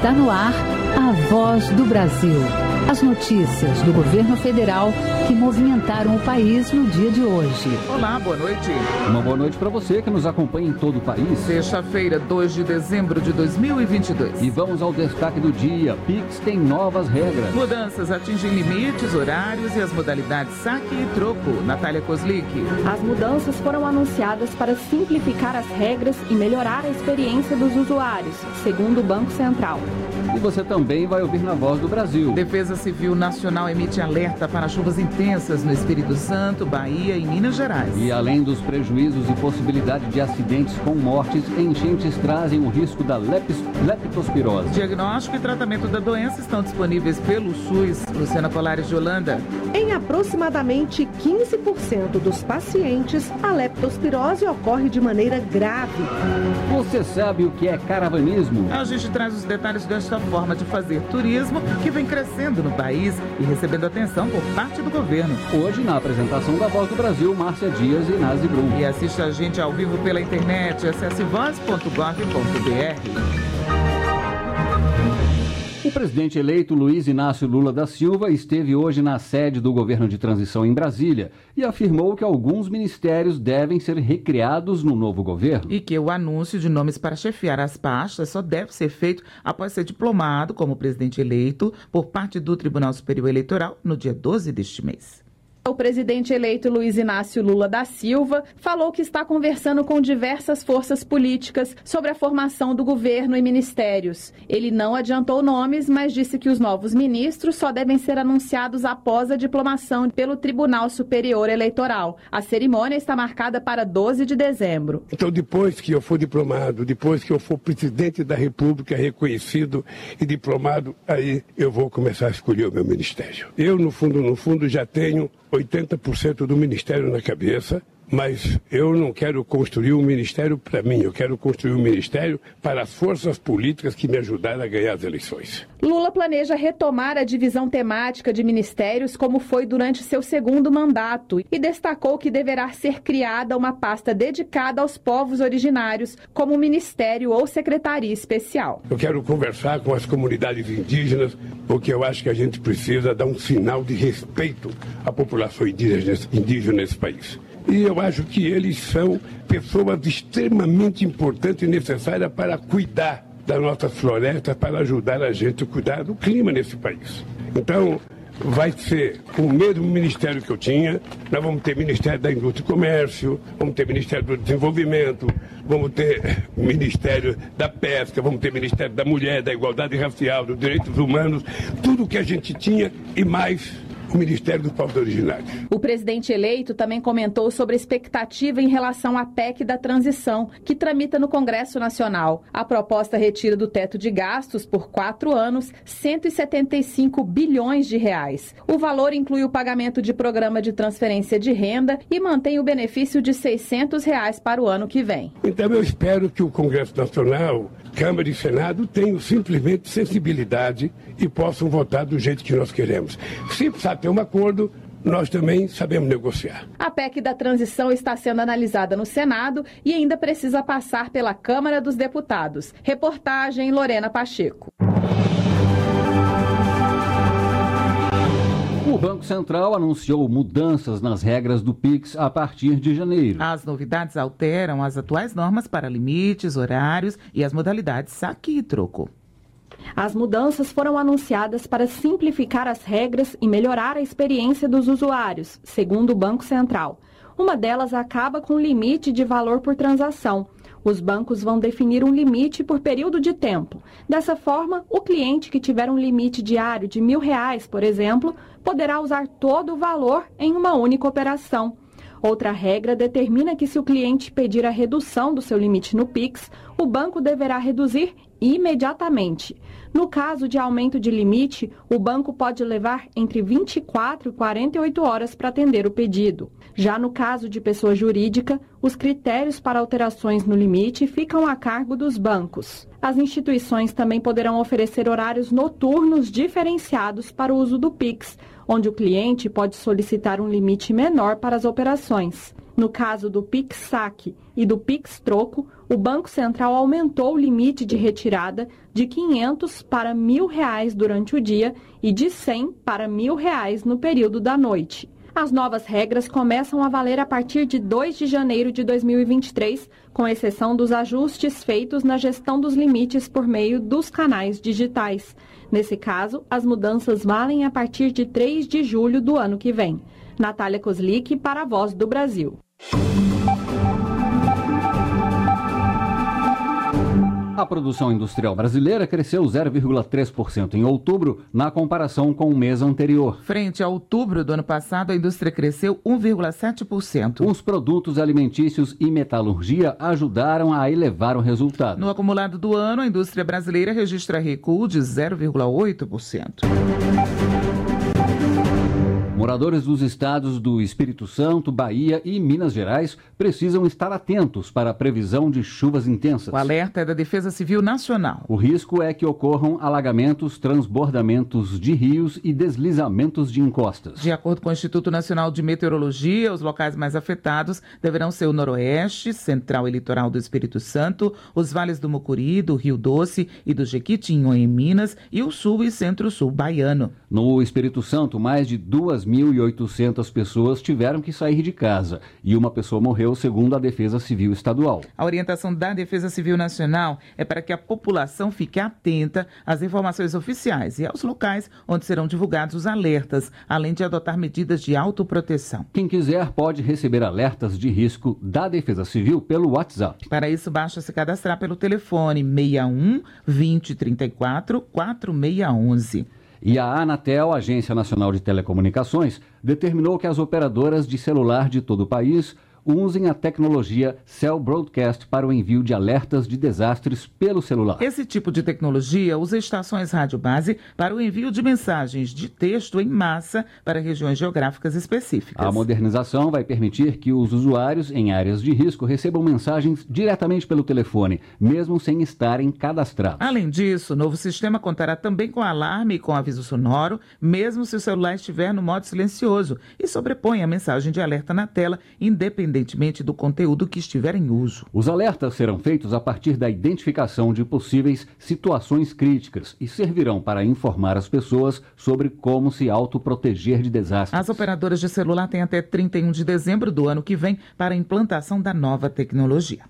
Está no ar a Voz do Brasil. As notícias do governo federal que movimentaram o país no dia de hoje. Olá, boa noite. Uma boa noite para você que nos acompanha em todo o país. Sexta-feira, 2 de dezembro de 2022. E vamos ao destaque do dia. Pix tem novas regras. Mudanças atingem limites, horários e as modalidades saque e troco. Natália Kozlik. As mudanças foram anunciadas para simplificar as regras e melhorar a experiência dos usuários, segundo o Banco Central. E você também vai ouvir na Voz do Brasil. Defesa Civil Nacional emite alerta para chuvas intensas no Espírito Santo, Bahia e Minas Gerais. E além dos prejuízos e possibilidade de acidentes com mortes, enchentes trazem o risco da leptospirose. Diagnóstico e tratamento da doença estão disponíveis pelo SUS. Luciana Colares de Holanda. Em aproximadamente 15% dos pacientes, a leptospirose ocorre de maneira grave. Você sabe o que é caravanismo? A gente traz os detalhes desta forma de fazer turismo que vem crescendo no país e recebendo atenção por parte do governo. Hoje, na apresentação da Voz do Brasil, Márcia Dias e Nazi Brum. E assiste a gente ao vivo pela internet, acesse voz.gov.br. O presidente eleito Luiz Inácio Lula da Silva esteve hoje na sede do governo de transição em Brasília e afirmou que alguns ministérios devem ser recriados no novo governo. E que o anúncio de nomes para chefiar as pastas só deve ser feito após ser diplomado como presidente eleito por parte do Tribunal Superior Eleitoral no dia 12 deste mês. O presidente eleito Luiz Inácio Lula da Silva falou que está conversando com diversas forças políticas sobre a formação do governo e ministérios. Ele não adiantou nomes, mas disse que os novos ministros só devem ser anunciados após a diplomação pelo Tribunal Superior Eleitoral. A cerimônia está marcada para 12 de dezembro. Então, depois que eu for diplomado, depois que eu for presidente da República reconhecido e diplomado, aí eu vou começar a escolher o meu ministério. Eu, no fundo, já tenho 80% do ministério na cabeça, mas eu não quero construir um ministério para mim, eu quero construir um ministério para as forças políticas que me ajudaram a ganhar as eleições. Lula planeja retomar a divisão temática de ministérios como foi durante seu segundo mandato e destacou que deverá ser criada uma pasta dedicada aos povos originários, como ministério ou secretaria especial. Eu quero conversar com as comunidades indígenas, porque eu acho que a gente precisa dar um sinal de respeito à população indígena nesse país. E eu acho que eles são pessoas extremamente importantes e necessárias para cuidar das nossas florestas, para ajudar a gente a cuidar do clima nesse país. Então, vai ser o mesmo ministério que eu tinha. Nós vamos ter Ministério da Indústria e Comércio, vamos ter Ministério do Desenvolvimento, vamos ter Ministério da Pesca, vamos ter Ministério da Mulher, da Igualdade Racial, dos Direitos Humanos, tudo que a gente tinha e mais o Ministério dos Povos Originários. O presidente eleito também comentou sobre a expectativa em relação à PEC da transição, que tramita no Congresso Nacional. A proposta retira do teto de gastos por 4 anos 175 bilhões de reais. O valor inclui o pagamento de programa de transferência de renda e mantém o benefício de R$600 para o ano que vem. Então eu espero que o Congresso Nacional, Câmara e Senado tenham simplesmente sensibilidade e possam votar do jeito que nós queremos. Se precisar ter um acordo, nós também sabemos negociar. A PEC da transição está sendo analisada no Senado e ainda precisa passar pela Câmara dos Deputados. Reportagem Lorena Pacheco. O Banco Central anunciou mudanças nas regras do Pix a partir de janeiro. As novidades alteram as atuais normas para limites, horários e as modalidades saque e troco. As mudanças foram anunciadas para simplificar as regras e melhorar a experiência dos usuários, segundo o Banco Central. Uma delas acaba com o limite de valor por transação. Os bancos vão definir um limite por período de tempo. Dessa forma, o cliente que tiver um limite diário de R$1.000, por exemplo, poderá usar todo o valor em uma única operação. Outra regra determina que se o cliente pedir a redução do seu limite no Pix, o banco deverá reduzir imediatamente. No caso de aumento de limite, o banco pode levar entre 24 e 48 horas para atender o pedido. Já no caso de pessoa jurídica, os critérios para alterações no limite ficam a cargo dos bancos. As instituições também poderão oferecer horários noturnos diferenciados para o uso do Pix, onde o cliente pode solicitar um limite menor para as operações. No caso do Pix Saque e do Pix Troco, o Banco Central aumentou o limite de retirada de R$ 500 para R$ 1.000 durante o dia e de R$ 100 para R$ 1.000 no período da noite. As novas regras começam a valer a partir de 2 de janeiro de 2023, com exceção dos ajustes feitos na gestão dos limites por meio dos canais digitais. Nesse caso, as mudanças valem a partir de 3 de julho do ano que vem. Natália Kozlik para a Voz do Brasil. A produção industrial brasileira cresceu 0,3% em outubro, na comparação com o mês anterior. Frente a outubro do ano passado, a indústria cresceu 1,7%. Os produtos alimentícios e metalurgia ajudaram a elevar o resultado. No acumulado do ano, a indústria brasileira registra recuo de 0,8%. Moradores dos estados do Espírito Santo, Bahia e Minas Gerais precisam estar atentos para a previsão de chuvas intensas. O alerta é da Defesa Civil Nacional. O risco é que ocorram alagamentos, transbordamentos de rios e deslizamentos de encostas. De acordo com o Instituto Nacional de Meteorologia, os locais mais afetados deverão ser o Noroeste, Central e Litoral do Espírito Santo, os vales do Mucuri, do Rio Doce e do Jequitinhonha em Minas e o Sul e Centro-Sul baiano. No Espírito Santo, mais de 2.800 pessoas tiveram que sair de casa e uma pessoa morreu, segundo a Defesa Civil Estadual. A orientação da Defesa Civil Nacional é para que a população fique atenta às informações oficiais e aos locais onde serão divulgados os alertas, além de adotar medidas de autoproteção. Quem quiser pode receber alertas de risco da Defesa Civil pelo WhatsApp. Para isso, basta se cadastrar pelo telefone 61 20 34 4611. E a Anatel, Agência Nacional de Telecomunicações, determinou que as operadoras de celular de todo o país usem a tecnologia Cell Broadcast para o envio de alertas de desastres pelo celular. Esse tipo de tecnologia usa estações rádio base para o envio de mensagens de texto em massa para regiões geográficas específicas. A modernização vai permitir que os usuários em áreas de risco recebam mensagens diretamente pelo telefone, mesmo sem estarem cadastrados. Além disso, o novo sistema contará também com alarme e com aviso sonoro, mesmo se o celular estiver no modo silencioso, e sobrepõe a mensagem de alerta na tela, independentemente do conteúdo que estiver em uso. Os alertas serão feitos a partir da identificação de possíveis situações críticas e servirão para informar as pessoas sobre como se autoproteger de desastres. As operadoras de celular têm até 31 de dezembro do ano que vem para a implantação da nova tecnologia.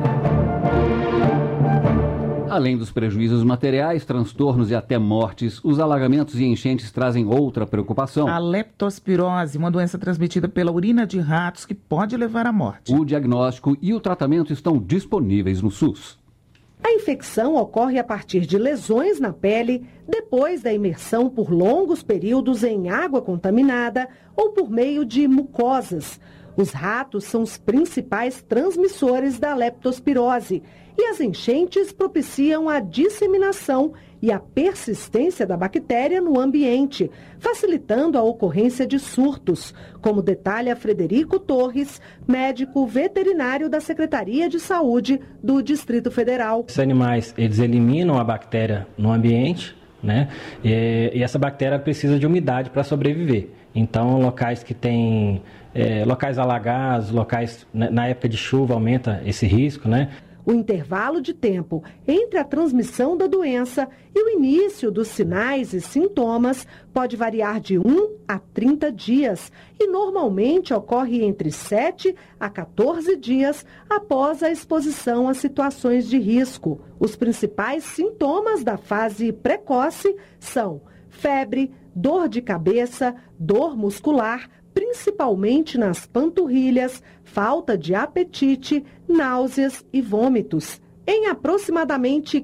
Além dos prejuízos materiais, transtornos e até mortes, os alagamentos e enchentes trazem outra preocupação. A leptospirose, uma doença transmitida pela urina de ratos que pode levar à morte. O diagnóstico e o tratamento estão disponíveis no SUS. A infecção ocorre a partir de lesões na pele, depois da imersão por longos períodos em água contaminada ou por meio de mucosas. Os ratos são os principais transmissores da leptospirose e as enchentes propiciam a disseminação e a persistência da bactéria no ambiente, facilitando a ocorrência de surtos, como detalha Frederico Torres, médico veterinário da Secretaria de Saúde do Distrito Federal. Esses animais, eles eliminam a bactéria no ambiente, né? E essa bactéria precisa de umidade para sobreviver. Então, locais que têm locais alagados, locais na época de chuva aumenta esse risco, né? O intervalo de tempo entre a transmissão da doença e o início dos sinais e sintomas pode variar de 1 a 30 dias e normalmente ocorre entre 7 a 14 dias após a exposição a situações de risco. Os principais sintomas da fase precoce são febre, dor de cabeça, dor muscular, principalmente nas panturrilhas, falta de apetite, náuseas e vômitos. Em aproximadamente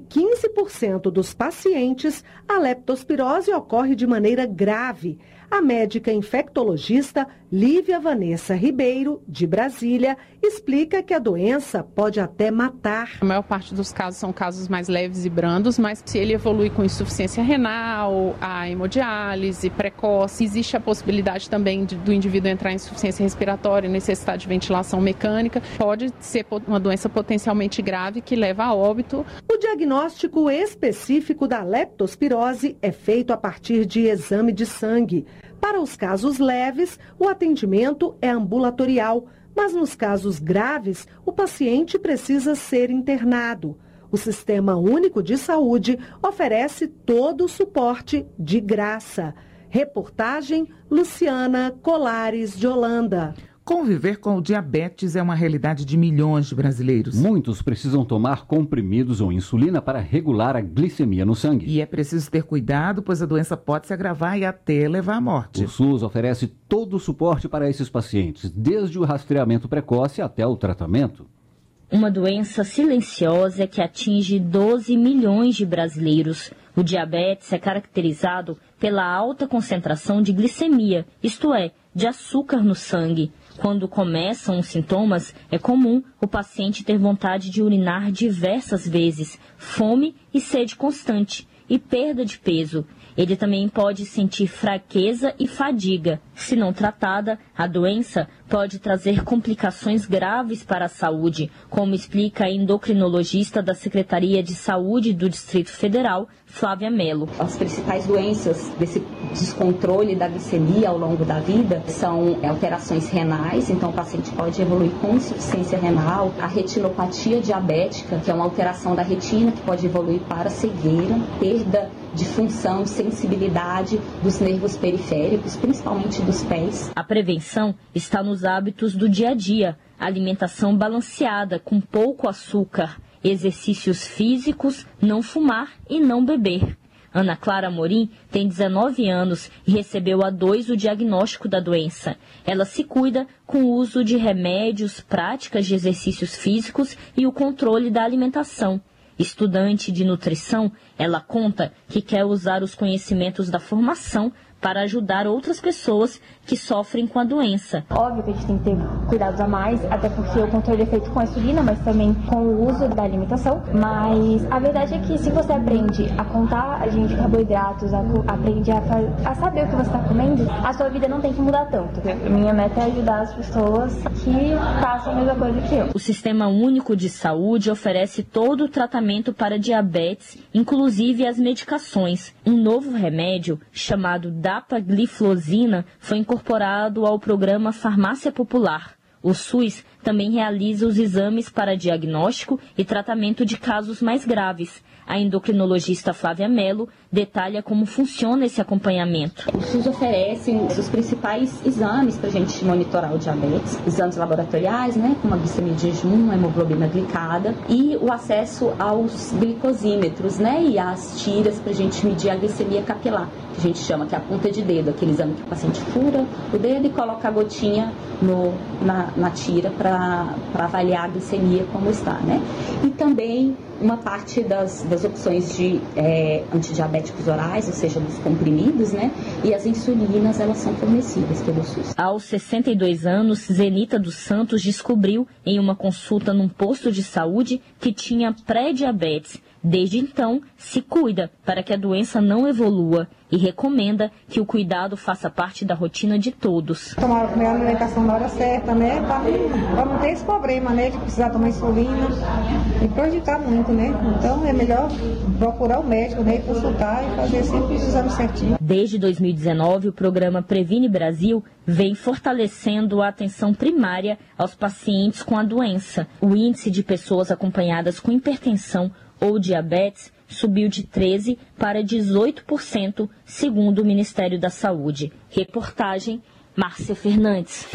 15% dos pacientes, a leptospirose ocorre de maneira grave. A médica infectologista Lívia Vanessa Ribeiro, de Brasília, explica que a doença pode até matar. A maior parte dos casos são casos mais leves e brandos, mas se ele evolui com insuficiência renal, a hemodiálise precoce, existe a possibilidade também do indivíduo entrar em insuficiência respiratória, necessidade de ventilação mecânica, pode ser uma doença potencialmente grave que leva a óbito. O diagnóstico específico da leptospirose é feito a partir de exame de sangue. Para os casos leves, o atendimento é ambulatorial, mas nos casos graves, o paciente precisa ser internado. O Sistema Único de Saúde oferece todo o suporte de graça. Reportagem Luciana Colares de Holanda. Conviver com o diabetes é uma realidade de milhões de brasileiros. Muitos precisam tomar comprimidos ou insulina para regular a glicemia no sangue. E é preciso ter cuidado, pois a doença pode se agravar e até levar à morte. O SUS oferece todo o suporte para esses pacientes, desde o rastreamento precoce até o tratamento. Uma doença silenciosa que atinge 12 milhões de brasileiros. O diabetes é caracterizado pela alta concentração de glicemia, isto é, de açúcar no sangue. Quando começam os sintomas, é comum o paciente ter vontade de urinar diversas vezes, fome e sede constante e perda de peso. Ele também pode sentir fraqueza e fadiga. Se não tratada, a doença pode trazer complicações graves para a saúde, como explica a endocrinologista da Secretaria de Saúde do Distrito Federal, Flávia Mello. As principais doenças desse descontrole da glicemia ao longo da vida são alterações renais, então o paciente pode evoluir com insuficiência renal, a retilopatia diabética, que é uma alteração da retina que pode evoluir para cegueira, perda de função, de sensibilidade dos nervos periféricos, principalmente dos pés. A prevenção está nos hábitos do dia a dia, alimentação balanceada, com pouco açúcar, exercícios físicos, não fumar e não beber. Ana Clara Amorim tem 19 anos e recebeu há 2 o diagnóstico da doença. Ela se cuida com o uso de remédios, práticas de exercícios físicos e o controle da alimentação. Estudante de nutrição, ela conta que quer usar os conhecimentos da formação para ajudar outras pessoas que sofrem com a doença. Óbvio que a gente tem que ter cuidados a mais, até porque o controle é feito com a insulina, mas também com o uso da alimentação. Mas a verdade é que se você aprende a contar de carboidratos, aprende a saber o que você está comendo, a sua vida não tem que mudar tanto. Minha meta é ajudar as pessoas que façam a mesma coisa que eu. O Sistema Único de Saúde oferece todo o tratamento para diabetes, inclusive as medicações. Um novo remédio, chamado dapagliflozina, foi incorporado ao programa Farmácia Popular. O SUS também realiza os exames para diagnóstico e tratamento de casos mais graves. A endocrinologista Flávia Mello detalha como funciona esse acompanhamento. O SUS oferece os principais exames para a gente monitorar o diabetes, exames laboratoriais, como a glicemia de jejum, a hemoglobina glicada e o acesso aos glicosímetros, e as tiras para a gente medir a glicemia capilar, que a gente chama que é a ponta de dedo, aquele exame que o paciente fura o dedo e coloca a gotinha na tira para avaliar a glicemia como está, E também uma parte das opções de antidiabéticos orais, ou seja, dos comprimidos, e as insulinas, elas são fornecidas pelo SUS. Aos 62 anos, Zenita dos Santos descobriu em uma consulta num posto de saúde que tinha pré-diabetes. Desde então, se cuida para que a doença não evolua e recomenda que o cuidado faça parte da rotina de todos. Tomar a alimentação na hora certa, para não ter esse problema, de precisar tomar insulina e prejudicar muito, Então é melhor procurar o médico, e consultar e fazer sempre os exames certinho. Desde 2019, o programa Previne Brasil vem fortalecendo a atenção primária aos pacientes com a doença. O índice de pessoas acompanhadas com hipertensão ou diabetes subiu de 13% para 18%, segundo o Ministério da Saúde. Reportagem, Márcia Fernandes.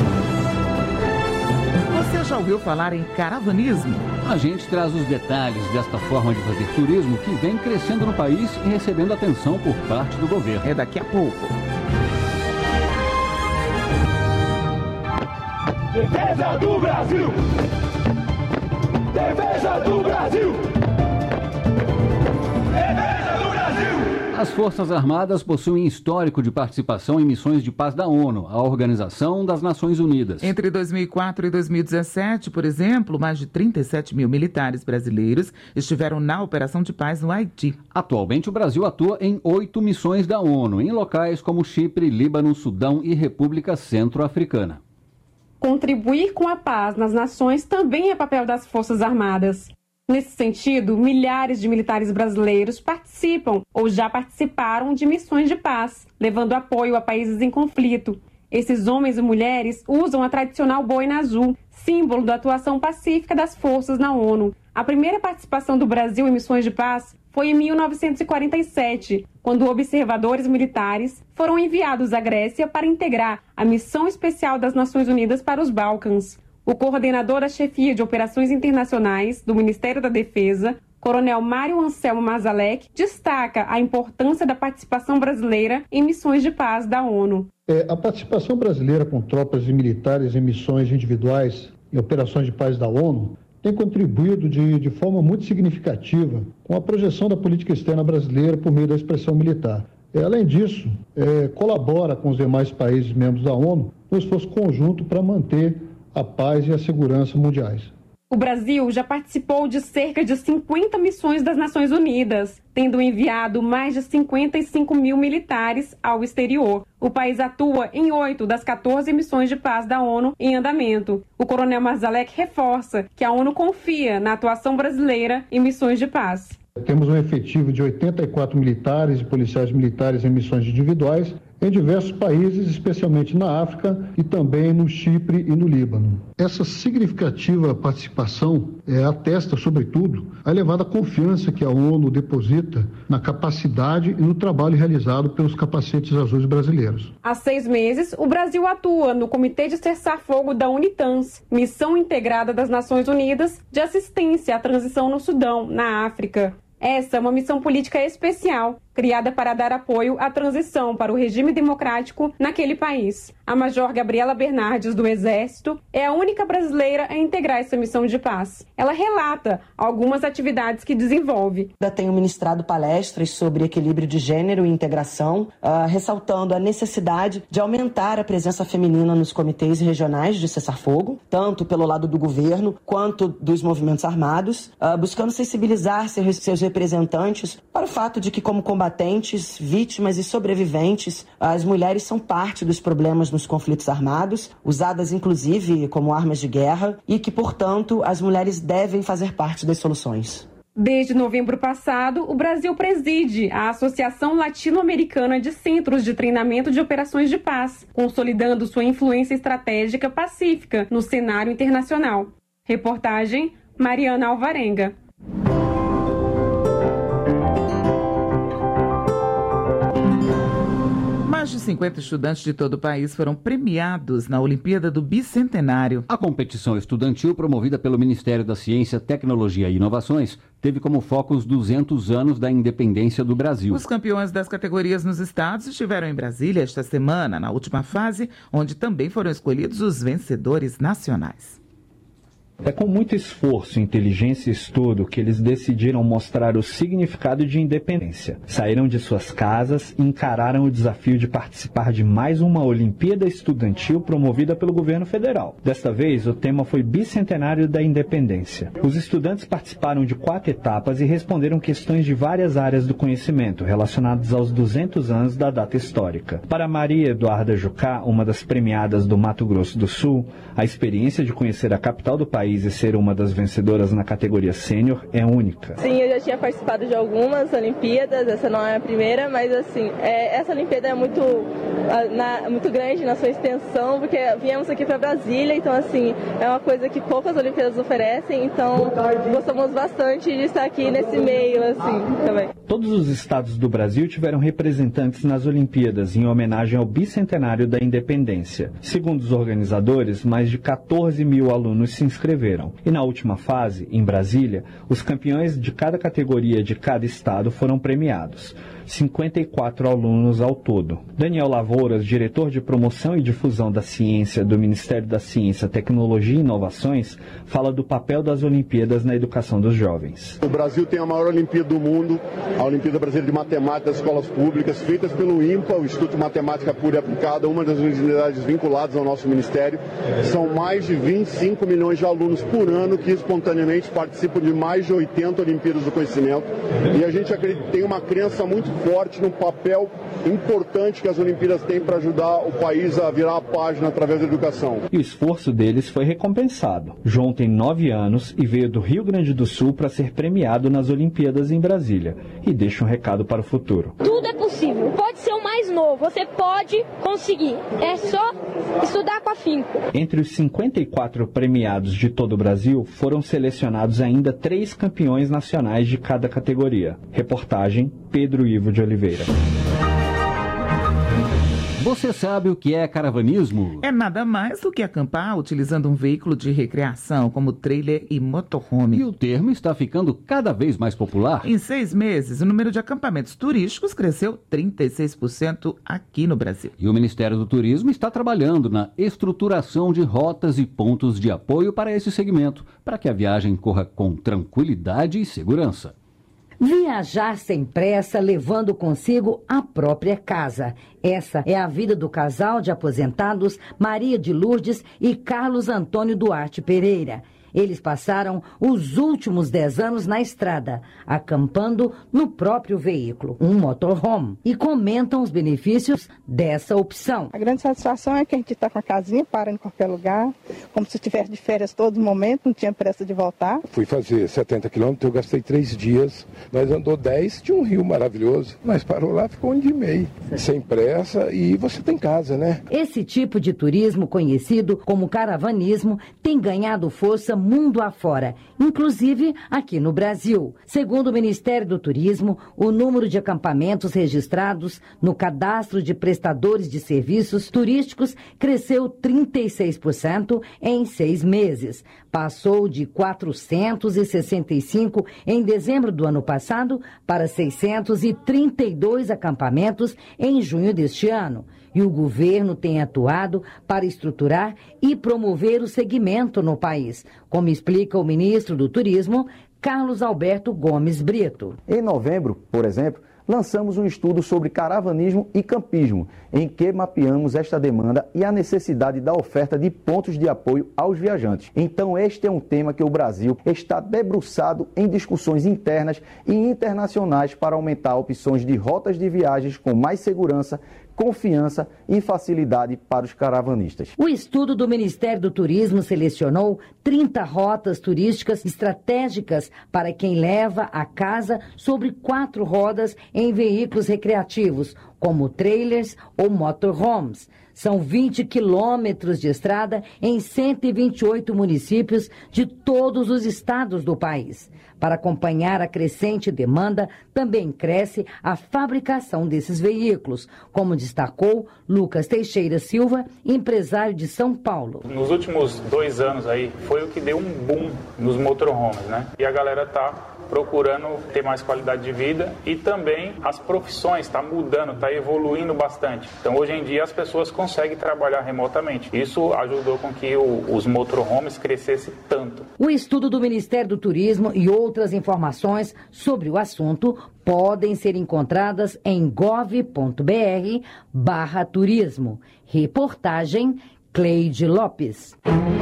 Você já ouviu falar em caravanismo? A gente traz os detalhes desta forma de fazer turismo que vem crescendo no país e recebendo atenção por parte do governo. É daqui a pouco. Defesa do Brasil! Defesa do Brasil! As Forças Armadas possuem histórico de participação em missões de paz da ONU, a Organização das Nações Unidas. Entre 2004 e 2017, por exemplo, mais de 37 mil militares brasileiros estiveram na operação de paz no Haiti. Atualmente, o Brasil atua em 8 missões da ONU, em locais como Chipre, Líbano, Sudão e República Centro-Africana. Contribuir com a paz nas nações também é papel das Forças Armadas. Nesse sentido, milhares de militares brasileiros participam ou já participaram de missões de paz, levando apoio a países em conflito. Esses homens e mulheres usam a tradicional boina azul, símbolo da atuação pacífica das forças na ONU. A primeira participação do Brasil em missões de paz foi em 1947, quando observadores militares foram enviados à Grécia para integrar a Missão Especial das Nações Unidas para os Balcãs. O coordenador da chefia de operações internacionais do Ministério da Defesa, Coronel Mário Anselmo Mazalek, destaca a importância da participação brasileira em missões de paz da ONU. A participação brasileira com tropas e militares em missões individuais e operações de paz da ONU tem contribuído de forma muito significativa com a projeção da política externa brasileira por meio da expressão militar. Além disso, colabora com os demais países membros da ONU no esforço conjunto para manter a paz e a segurança mundiais. O Brasil já participou de cerca de 50 missões das Nações Unidas, tendo enviado mais de 55 mil militares ao exterior. O país atua em 8 das 14 missões de paz da ONU em andamento. O coronel Mazalek reforça que a ONU confia na atuação brasileira em missões de paz. Temos um efetivo de 84 militares e policiais militares em missões individuais em diversos países, especialmente na África e também no Chipre e no Líbano. Essa significativa participação atesta, sobretudo, a elevada confiança que a ONU deposita na capacidade e no trabalho realizado pelos capacetes azuis brasileiros. Há 6 meses, o Brasil atua no Comitê de Cessar-Fogo da UNITANS, Missão Integrada das Nações Unidas de Assistência à Transição no Sudão, na África. Essa é uma missão política especial, criada para dar apoio à transição para o regime democrático naquele país. A Major Gabriela Bernardes, do Exército, é a única brasileira a integrar essa missão de paz. Ela relata algumas atividades que desenvolve. Eu tenho ministrado palestras sobre equilíbrio de gênero e integração, ressaltando a necessidade de aumentar a presença feminina nos comitês regionais de cessar-fogo, tanto pelo lado do governo quanto dos movimentos armados, buscando sensibilizar seus representantes para o fato de que, como combatentes, vítimas e sobreviventes, as mulheres são parte dos problemas nos conflitos armados, usadas inclusive como armas de guerra, e que, portanto, as mulheres devem fazer parte das soluções. Desde novembro passado, o Brasil preside a Associação Latino-Americana de Centros de Treinamento de Operações de Paz, consolidando sua influência estratégica pacífica no cenário internacional. Reportagem Mariana Alvarenga. Mais de 50 estudantes de todo o país foram premiados na Olimpíada do Bicentenário. A competição estudantil, promovida pelo Ministério da Ciência, Tecnologia e Inovações, teve como foco os 200 anos da independência do Brasil. Os campeões das categorias nos estados estiveram em Brasília esta semana, na última fase, onde também foram escolhidos os vencedores nacionais. É com muito esforço, inteligência e estudo que eles decidiram mostrar o significado de independência. Saíram de suas casas e encararam o desafio de participar de mais uma Olimpíada Estudantil promovida pelo governo federal. Desta vez, o tema foi Bicentenário da Independência. Os estudantes participaram de 4 etapas e responderam questões de várias áreas do conhecimento relacionadas aos 200 anos da data histórica. Para Maria Eduarda Jucá, uma das premiadas do Mato Grosso do Sul, a experiência de conhecer a capital do país e ser uma das vencedoras na categoria sênior é única. Sim, eu já tinha participado de algumas Olimpíadas, essa não é a primeira, mas assim, essa Olimpíada é muito grande na sua extensão, porque viemos aqui para Brasília, então assim, é uma coisa que poucas Olimpíadas oferecem, então gostamos bastante de estar aqui nesse meio, assim, também. Todos os estados do Brasil tiveram representantes nas Olimpíadas em homenagem ao bicentenário da independência. Segundo os organizadores, mais de 14 mil alunos se inscreveram. E na última fase, em Brasília, os campeões de cada categoria de cada estado foram premiados. 54 alunos ao todo. Daniel Lavouras, diretor de Promoção e Difusão da Ciência do Ministério da Ciência, Tecnologia e Inovações, fala do papel das Olimpíadas na educação dos jovens. O Brasil tem a maior Olimpíada do mundo, a Olimpíada Brasileira de Matemática das Escolas Públicas, feitas pelo INPA, o Instituto de Matemática Pura e Aplicada, uma das unidades vinculadas ao nosso Ministério. São mais de 25 milhões de alunos por ano que espontaneamente participam de mais de 80 Olimpíadas do Conhecimento. E a gente tem uma crença muito forte no papel importante que as Olimpíadas têm para ajudar o país a virar a página através da educação. E o esforço deles foi recompensado. João tem 9 anos e veio do Rio Grande do Sul para ser premiado nas Olimpíadas em Brasília. E deixa um recado para o futuro. Tudo é possível. Pode ser o mais novo. Você pode conseguir. É só estudar com afinco. Entre os 54 premiados de todo o Brasil, foram selecionados ainda 3 campeões nacionais de cada categoria. Reportagem Pedro Ivo de Oliveira. Você sabe o que é caravanismo? É nada mais do que acampar utilizando um veículo de recreação, como trailer e motorhome. E o termo está ficando cada vez mais popular. Em 6 meses, o número de acampamentos turísticos cresceu 36% aqui no Brasil. E o Ministério do Turismo está trabalhando na estruturação de rotas e pontos de apoio para esse segmento, para que a viagem corra com tranquilidade e segurança. Viajar sem pressa, levando consigo a própria casa. Essa é a vida do casal de aposentados Maria de Lourdes e Carlos Antônio Duarte Pereira. Eles passaram os últimos 10 anos na estrada, acampando no próprio veículo, um motorhome, e comentam os benefícios dessa opção. A grande satisfação é que a gente está com a casinha, para em qualquer lugar, como se estivesse de férias todo momento, não tinha pressa de voltar. Fui fazer 70 quilômetros, eu gastei 3 dias, nós andou 10, tinha um rio maravilhoso, mas parou lá, ficou 1 dia e meio, sem pressa, e você tem casa, né? Esse tipo de turismo, conhecido como caravanismo, tem ganhado força mundo afora, inclusive aqui no Brasil. Segundo o Ministério do Turismo, o número de acampamentos registrados no cadastro de prestadores de serviços turísticos cresceu 36% em 6 meses. Passou de 465 em dezembro do ano passado para 632 acampamentos em junho deste ano. E o governo tem atuado para estruturar e promover o segmento no país, como explica o ministro do Turismo, Carlos Alberto Gomes Brito. Em novembro, por exemplo, lançamos um estudo sobre caravanismo e campismo, em que mapeamos esta demanda e a necessidade da oferta de pontos de apoio aos viajantes. Então, este é um tema que o Brasil está debruçado em discussões internas e internacionais para aumentar opções de rotas de viagens com mais segurança, confiança e facilidade para os caravanistas. O estudo do Ministério do Turismo selecionou 30 rotas turísticas estratégicas para quem leva a casa sobre 4 rodas em veículos recreativos, como trailers ou motorhomes. São 20 quilômetros de estrada em 128 municípios de todos os estados do país. Para acompanhar a crescente demanda, também cresce a fabricação desses veículos, como destacou Lucas Teixeira Silva, empresário de São Paulo. Nos últimos 2 anos aí, foi o que deu um boom nos motorhomes, né? E a galera tá procurando ter mais qualidade de vida e também as profissões estão mudando, está evoluindo bastante. Então, hoje em dia, as pessoas conseguem trabalhar remotamente. Isso ajudou com que os motorhomes crescessem tanto. O estudo do Ministério do Turismo e outras informações sobre o assunto podem ser encontradas em gov.br/turismo. Reportagem Cleide Lopes.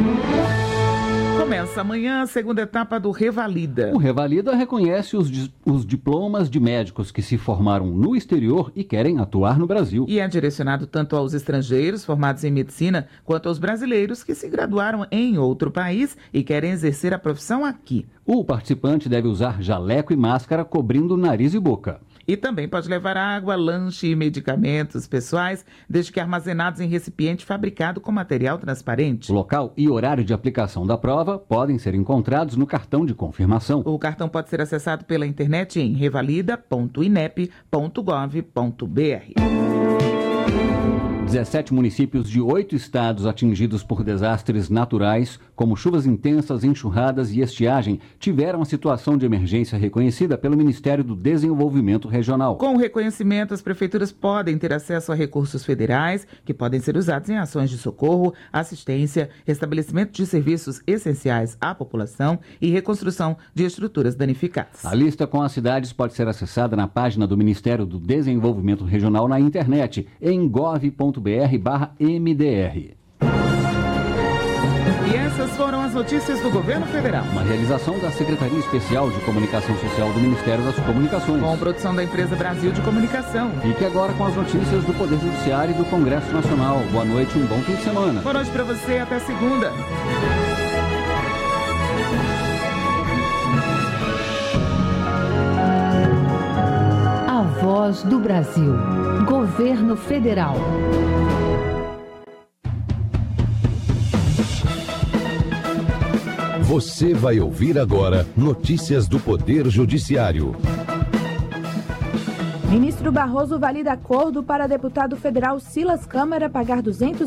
Começa amanhã a segunda etapa do Revalida. O Revalida reconhece os diplomas de médicos que se formaram no exterior e querem atuar no Brasil. E é direcionado tanto aos estrangeiros formados em medicina, quanto aos brasileiros que se graduaram em outro país e querem exercer a profissão aqui. O participante deve usar jaleco e máscara cobrindo nariz e boca. E também pode levar água, lanche e medicamentos pessoais, desde que armazenados em recipiente fabricado com material transparente. O local e horário de aplicação da prova podem ser encontrados no cartão de confirmação. O cartão pode ser acessado pela internet em revalida.inep.gov.br. 17 municípios de 8 estados atingidos por desastres naturais, como chuvas intensas, enxurradas e estiagem, tiveram a situação de emergência reconhecida pelo Ministério do Desenvolvimento Regional. Com o reconhecimento, as prefeituras podem ter acesso a recursos federais que podem ser usados em ações de socorro, assistência, restabelecimento de serviços essenciais à população e reconstrução de estruturas danificadas. A lista com as cidades pode ser acessada na página do Ministério do Desenvolvimento Regional na internet, em gov.br/MDR. E essas foram as notícias do Governo Federal. Uma realização da Secretaria Especial de Comunicação Social do Ministério das Comunicações. Com produção da Empresa Brasil de Comunicação. Fique agora com as notícias do Poder Judiciário e do Congresso Nacional. Boa noite e um bom fim de semana. Boa noite para você, até segunda. A Voz do Brasil. Governo Federal. Você vai ouvir agora notícias do Poder Judiciário. Ministro Barroso valida acordo para deputado federal Silas Câmara pagar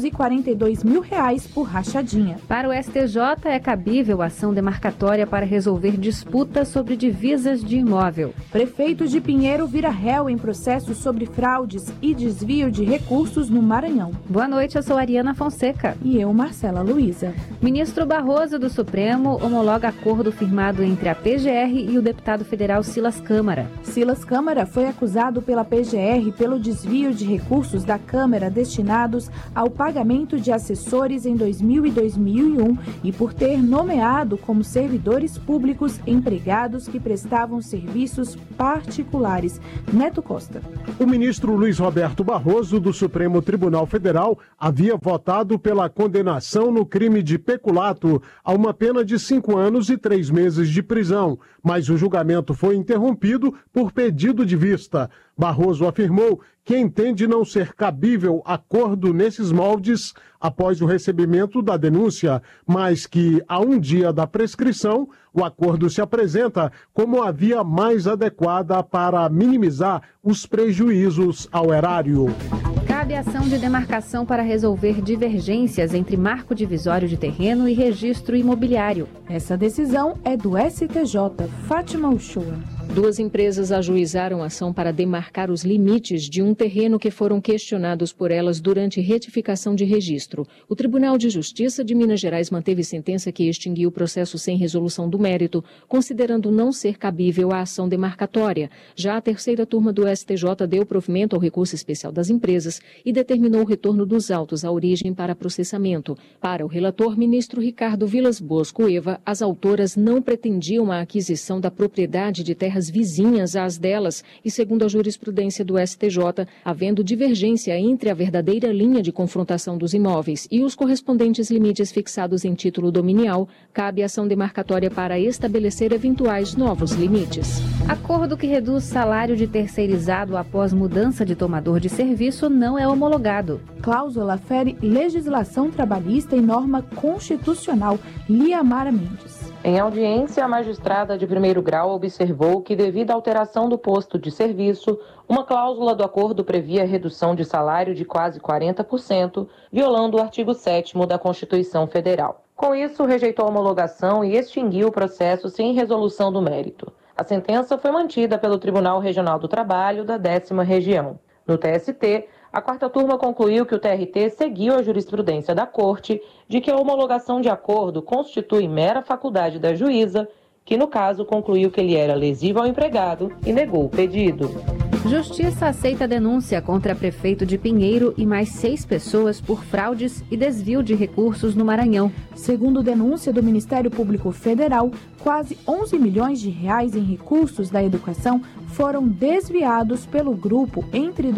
R$242 mil por rachadinha. Para o STJ, é cabível ação demarcatória para resolver disputas sobre divisas de imóvel. Prefeito de Pinheiro vira réu em processo sobre fraudes e desvio de recursos no Maranhão. Boa noite, eu sou Ariana Fonseca. E eu, Marcela Luiza. Ministro Barroso do Supremo homologa acordo firmado entre a PGR e o deputado federal Silas Câmara. Silas Câmara foi acusado pela PGR pelo desvio de recursos da Câmara destinados ao pagamento de assessores em 2000 e 2001 e por ter nomeado como servidores públicos empregados que prestavam serviços particulares. Neto Costa. O ministro Luiz Roberto Barroso, do Supremo Tribunal Federal, havia votado pela condenação no crime de peculato a uma pena de 5 anos e 3 meses de prisão, mas o julgamento foi interrompido por pedido de vista. Barroso afirmou que entende não ser cabível acordo nesses moldes após o recebimento da denúncia, mas que, a um dia da prescrição, o acordo se apresenta como a via mais adequada para minimizar os prejuízos ao erário. Cabe ação de demarcação para resolver divergências entre marco divisório de terreno e registro imobiliário. Essa decisão é do STJ. Fátima Uchoa. 2 empresas ajuizaram ação para demarcar os limites de um terreno que foram questionados por elas durante retificação de registro. O Tribunal de Justiça de Minas Gerais manteve sentença que extinguiu o processo sem resolução do mérito, considerando não ser cabível a ação demarcatória. Já a 3ª turma do STJ deu provimento ao recurso especial das empresas e determinou o retorno dos autos à origem para processamento. Para o relator, ministro Ricardo Vilas Boas Cueva, as autoras não pretendiam a aquisição da propriedade de terras vizinhas às delas e, segundo a jurisprudência do STJ, havendo divergência entre a verdadeira linha de confrontação dos imóveis e os correspondentes limites fixados em título dominial, cabe ação demarcatória para estabelecer eventuais novos limites. Acordo que reduz salário de terceirizado após mudança de tomador de serviço não é homologado. Cláusula fere legislação trabalhista e norma constitucional. Liamara Mendes. Em audiência, a magistrada de 1º grau observou que, devido à alteração do posto de serviço, uma cláusula do acordo previa redução de salário de quase 40%, violando o artigo 7º da Constituição Federal. Com isso, rejeitou a homologação e extinguiu o processo sem resolução do mérito. A sentença foi mantida pelo Tribunal Regional do Trabalho da 10ª Região. No TST, a 4ª turma concluiu que o TRT seguiu a jurisprudência da Corte de que a homologação de acordo constitui mera faculdade da juíza, que no caso concluiu que ele era lesivo ao empregado e negou o pedido. Justiça aceita a denúncia contra prefeito de Pinheiro e mais 6 pessoas por fraudes e desvio de recursos no Maranhão. Segundo denúncia do Ministério Público Federal, quase 11 milhões de reais em recursos da educação foram desviados pelo grupo entre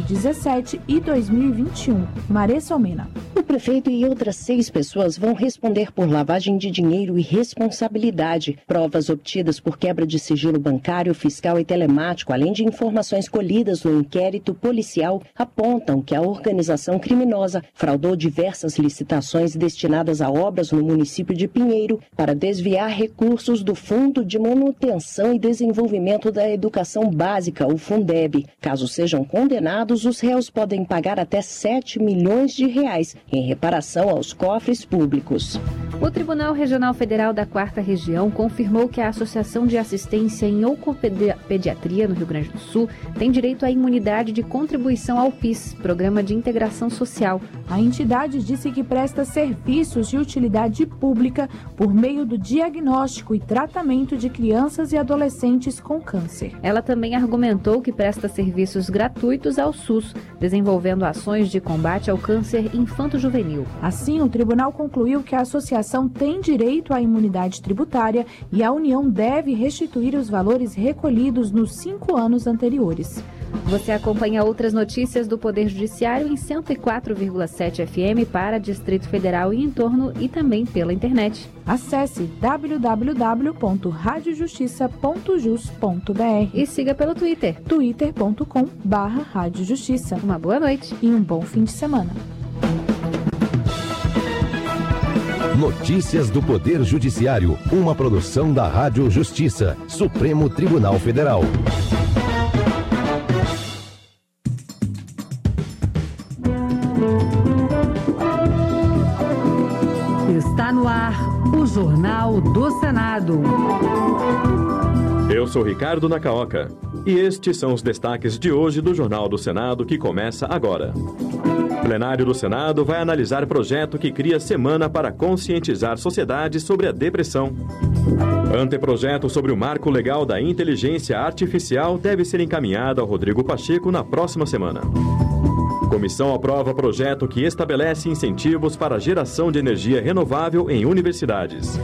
2017 e 2021. Maressa Almena. O prefeito e outras 6 pessoas vão responder por lavagem de dinheiro e responsabilidade. Provas obtidas por quebra de sigilo bancário, fiscal e telemático, além de informações colhidas no inquérito policial, apontam que a organização criminosa fraudou diversas licitações destinadas a obras no município de Pinheiro para desviar recursos do Fundo de Manutenção e Desenvolvimento da Educação Básica, o Fundeb. Caso sejam condenados, os réus podem pagar até 7 milhões de reais em reparação aos cofres públicos. O Tribunal Regional Federal da 4ª Região confirmou que a Associação de Assistência em Oncopediatria no Rio Grande do Sul tem direito à imunidade de contribuição ao PIS, Programa de Integração Social. A entidade disse que presta serviços de utilidade pública por meio do diagnóstico e tratamento de crianças e adolescentes com câncer. Ela também argumentou que presta serviços gratuitos ao SUS, desenvolvendo ações de combate ao câncer infanto-juvenil. Assim, o tribunal concluiu que a associação tem direito à imunidade tributária e a União deve restituir os valores recolhidos nos 5 anos anteriores. Você acompanha outras notícias do Poder Judiciário em 104,7 FM para Distrito Federal e entorno e também pela internet. Acesse www.radiojustiça.jus.br e siga pelo Twitter, twitter.com/radiojustiça. Uma boa noite e um bom fim de semana. Notícias do Poder Judiciário, uma produção da Rádio Justiça, Supremo Tribunal Federal. Está no ar o Jornal do Senado. Eu sou Ricardo Nacaoca e estes são os destaques de hoje do Jornal do Senado que começa agora. O plenário do Senado vai analisar projeto que cria semana para conscientizar sociedade sobre a depressão. Anteprojeto sobre o marco legal da inteligência artificial deve ser encaminhado ao Rodrigo Pacheco na próxima semana. Comissão aprova projeto que estabelece incentivos para a geração de energia renovável em universidades.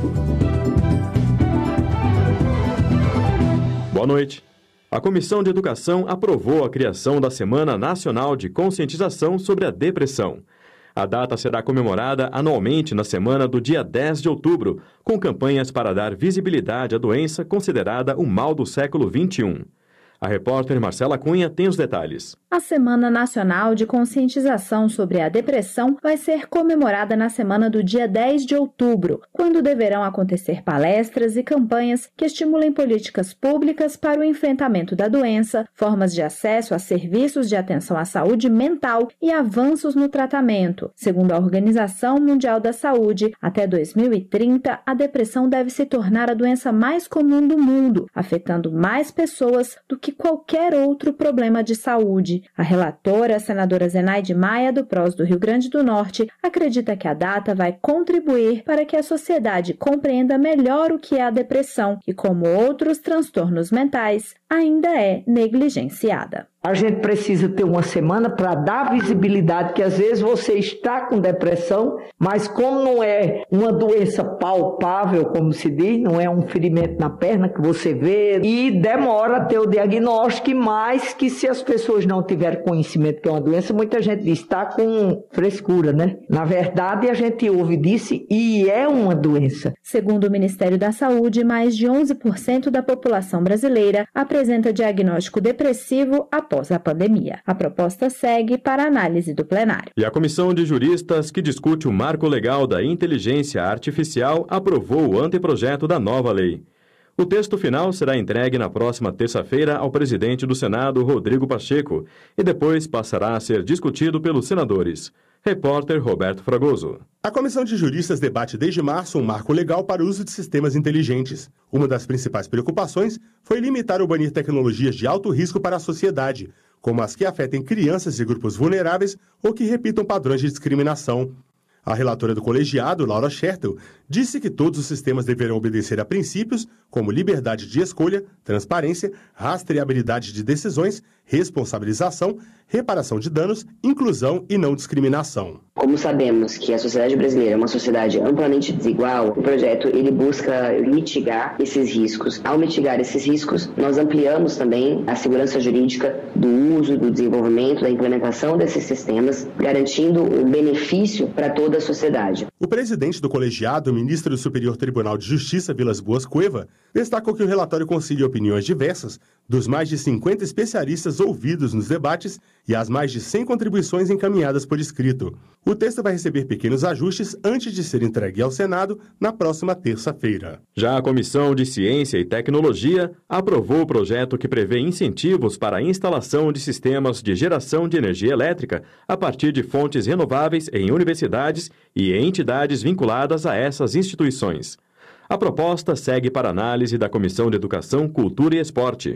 Boa noite. A Comissão de Educação aprovou a criação da Semana Nacional de Conscientização sobre a Depressão. A data será comemorada anualmente na semana do dia 10 de outubro, com campanhas para dar visibilidade à doença considerada o mal do século XXI. A repórter Marcela Cunha tem os detalhes. A Semana Nacional de Conscientização sobre a Depressão vai ser comemorada na semana do dia 10 de outubro, quando deverão acontecer palestras e campanhas que estimulem políticas públicas para o enfrentamento da doença, formas de acesso a serviços de atenção à saúde mental e avanços no tratamento. Segundo a Organização Mundial da Saúde, até 2030, a depressão deve se tornar a doença mais comum do mundo, afetando mais pessoas do que qualquer outro problema de saúde. A relatora, a senadora Zenaide Maia, do PROS do Rio Grande do Norte, acredita que a data vai contribuir para que a sociedade compreenda melhor o que é a depressão e como outros transtornos mentais ainda é negligenciada. A gente precisa ter uma semana para dar visibilidade, que às vezes você está com depressão, mas como não é uma doença palpável, como se diz, não é um ferimento na perna que você vê, e demora a ter o diagnóstico, e mais que se as pessoas não tiverem conhecimento que é uma doença, muita gente diz, está com frescura, né? Na verdade, a gente ouve disso e é uma doença. Segundo o Ministério da Saúde, mais de 11% da população brasileira apresenta diagnóstico depressivo após a pandemia. A proposta segue para análise do plenário. E a Comissão de Juristas, que discute o marco legal da inteligência artificial, aprovou o anteprojeto da nova lei. O texto final será entregue na próxima terça-feira ao presidente do Senado, Rodrigo Pacheco, e depois passará a ser discutido pelos senadores. Repórter Roberto Fragoso. A Comissão de Juristas debate desde março um marco legal para o uso de sistemas inteligentes. Uma das principais preocupações foi limitar ou banir tecnologias de alto risco para a sociedade, como as que afetem crianças e grupos vulneráveis ou que repitam padrões de discriminação. A relatora do colegiado, Laura Schertel, disse que todos os sistemas deverão obedecer a princípios como liberdade de escolha, transparência, rastreabilidade de decisões, responsabilização, reparação de danos, inclusão e não discriminação. Como sabemos que a sociedade brasileira é uma sociedade amplamente desigual, o projeto ele busca mitigar esses riscos. Ao mitigar esses riscos, nós ampliamos também a segurança jurídica do uso, do desenvolvimento, da implementação desses sistemas, garantindo um benefício para toda a sociedade. O presidente do colegiado, o ministro do Superior Tribunal de Justiça, Vilas Boas Cueva, destacou que o relatório concilia opiniões diversas dos mais de 50 especialistas ouvidos nos debates e as mais de 100 contribuições encaminhadas por escrito. O texto vai receber pequenos ajustes antes de ser entregue ao Senado na próxima terça-feira. Já a Comissão de Ciência e Tecnologia aprovou o projeto que prevê incentivos para a instalação de sistemas de geração de energia elétrica a partir de fontes renováveis em universidades e em entidades vinculadas a essas instituições. A proposta segue para análise da Comissão de Educação, Cultura e Esporte.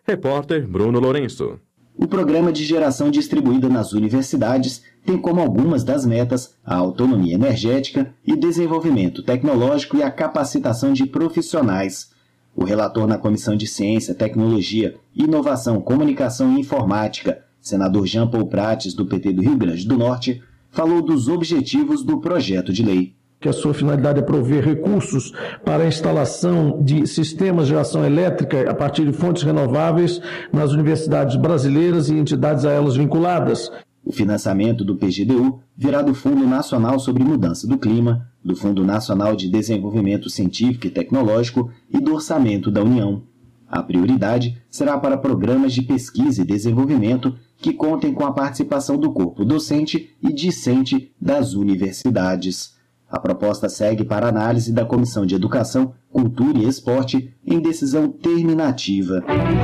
Repórter Bruno Lourenço. O programa de geração distribuída nas universidades tem como algumas das metas a autonomia energética e desenvolvimento tecnológico e a capacitação de profissionais. O relator na Comissão de Ciência, Tecnologia, Inovação, Comunicação e Informática, senador Jean Paul Prates, do PT do Rio Grande do Norte, falou dos objetivos do projeto de lei. Que a sua finalidade é prover recursos para a instalação de sistemas de geração elétrica a partir de fontes renováveis nas universidades brasileiras e entidades a elas vinculadas. O financiamento do PGDU virá do Fundo Nacional sobre Mudança do Clima, do Fundo Nacional de Desenvolvimento Científico e Tecnológico e do Orçamento da União. A prioridade será para programas de pesquisa e desenvolvimento que contem com a participação do corpo docente e discente das universidades. A proposta segue para análise da Comissão de Educação, Cultura e Esporte em decisão terminativa.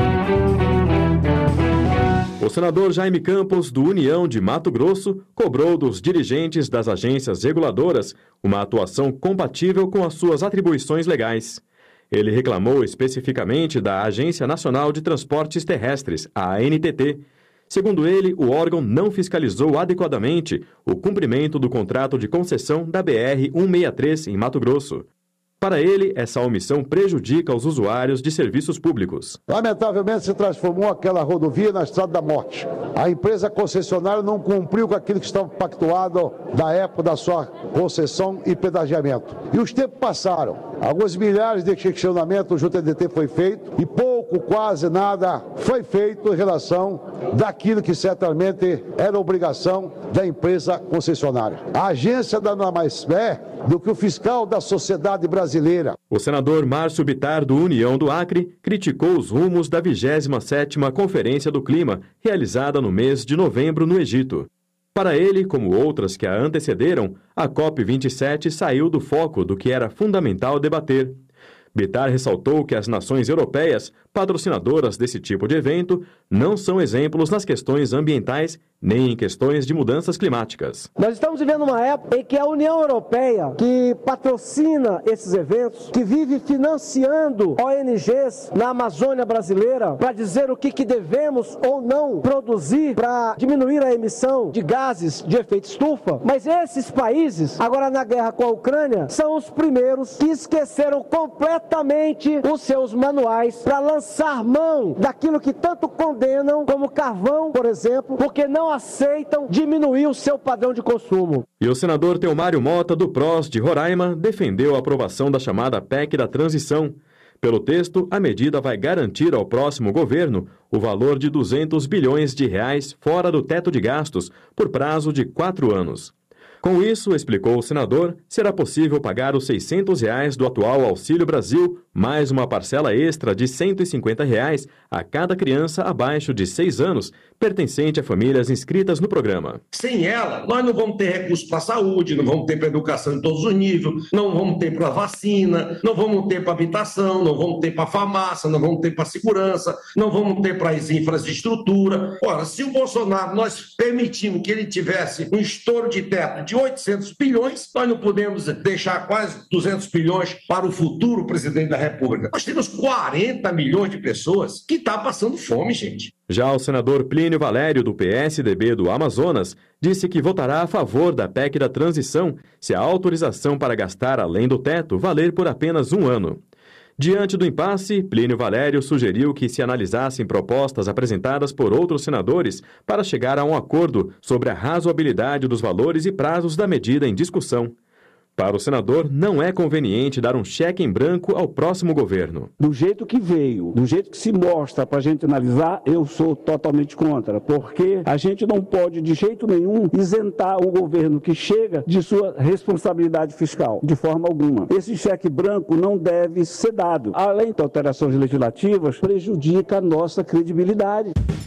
O senador Jaime Campos, do União de Mato Grosso, cobrou dos dirigentes das agências reguladoras uma atuação compatível com as suas atribuições legais. Ele reclamou especificamente da Agência Nacional de Transportes Terrestres, a ANTT. Segundo ele, o órgão não fiscalizou adequadamente o cumprimento do contrato de concessão da BR-163 em Mato Grosso. Para ele, essa omissão prejudica os usuários de serviços públicos. Lamentavelmente, se transformou aquela rodovia na Estrada da Morte. A empresa concessionária não cumpriu com aquilo que estava pactuado da época da sua concessão e pedagiamento. E os tempos passaram. Alguns milhares de questionamentos junto ao TNT foi feito e pouco, quase nada, foi feito em relação daquilo que certamente era obrigação da empresa concessionária. A agência nada mais é do que o fiscal da sociedade brasileira. O senador Márcio Bittar, do União do Acre, criticou os rumos da 27ª Conferência do Clima, realizada no mês de novembro no Egito. Para ele, como outras que a antecederam, a COP27 saiu do foco do que era fundamental debater. Bittar ressaltou que as nações europeias, patrocinadoras desse tipo de evento, não são exemplos nas questões ambientais nem em questões de mudanças climáticas. Nós estamos vivendo uma época em que a União Europeia, que patrocina esses eventos, que vive financiando ONGs na Amazônia brasileira para dizer o que devemos ou não produzir para diminuir a emissão de gases de efeito estufa, mas esses países, agora na guerra com a Ucrânia, são os primeiros que esqueceram completamente os seus manuais para lançar mão daquilo que tanto condenam, como carvão, por exemplo, porque não aceitam diminuir o seu padrão de consumo. E o senador Teomário Mota, do PROS de Roraima, defendeu a aprovação da chamada PEC da transição. Pelo texto, a medida vai garantir ao próximo governo o valor de 200 bilhões de reais fora do teto de gastos por prazo de 4 anos. Com isso, explicou o senador, será possível pagar os R$ 600 do atual Auxílio Brasil, mais uma parcela extra de R$ 150 a cada criança abaixo de 6 anos, pertencente a famílias inscritas no programa. Sem ela, nós não vamos ter recursos para a saúde, não vamos ter para a educação em todos os níveis, não vamos ter para a vacina, não vamos ter para a habitação, não vamos ter para a farmácia, não vamos ter para a segurança, não vamos ter para as infraestrutura. Ora, se o Bolsonaro, nós permitimos que ele tivesse um estouro de teto de 800 bilhões, nós não podemos deixar quase 200 bilhões para o futuro presidente da República. Nós temos 40 milhões de pessoas que estão passando fome, gente. Já o senador Plínio Valério, do PSDB do Amazonas, disse que votará a favor da PEC da transição se a autorização para gastar além do teto valer por apenas 1 ano. Diante do impasse, Plínio Valério sugeriu que se analisassem propostas apresentadas por outros senadores para chegar a um acordo sobre a razoabilidade dos valores e prazos da medida em discussão. Para o senador, não é conveniente dar um cheque em branco ao próximo governo. Do jeito que veio, do jeito que se mostra para a gente analisar, eu sou totalmente contra, porque a gente não pode, de jeito nenhum, isentar o governo que chega de sua responsabilidade fiscal, de forma alguma. Esse cheque branco não deve ser dado. Além de alterações legislativas, prejudica a nossa credibilidade.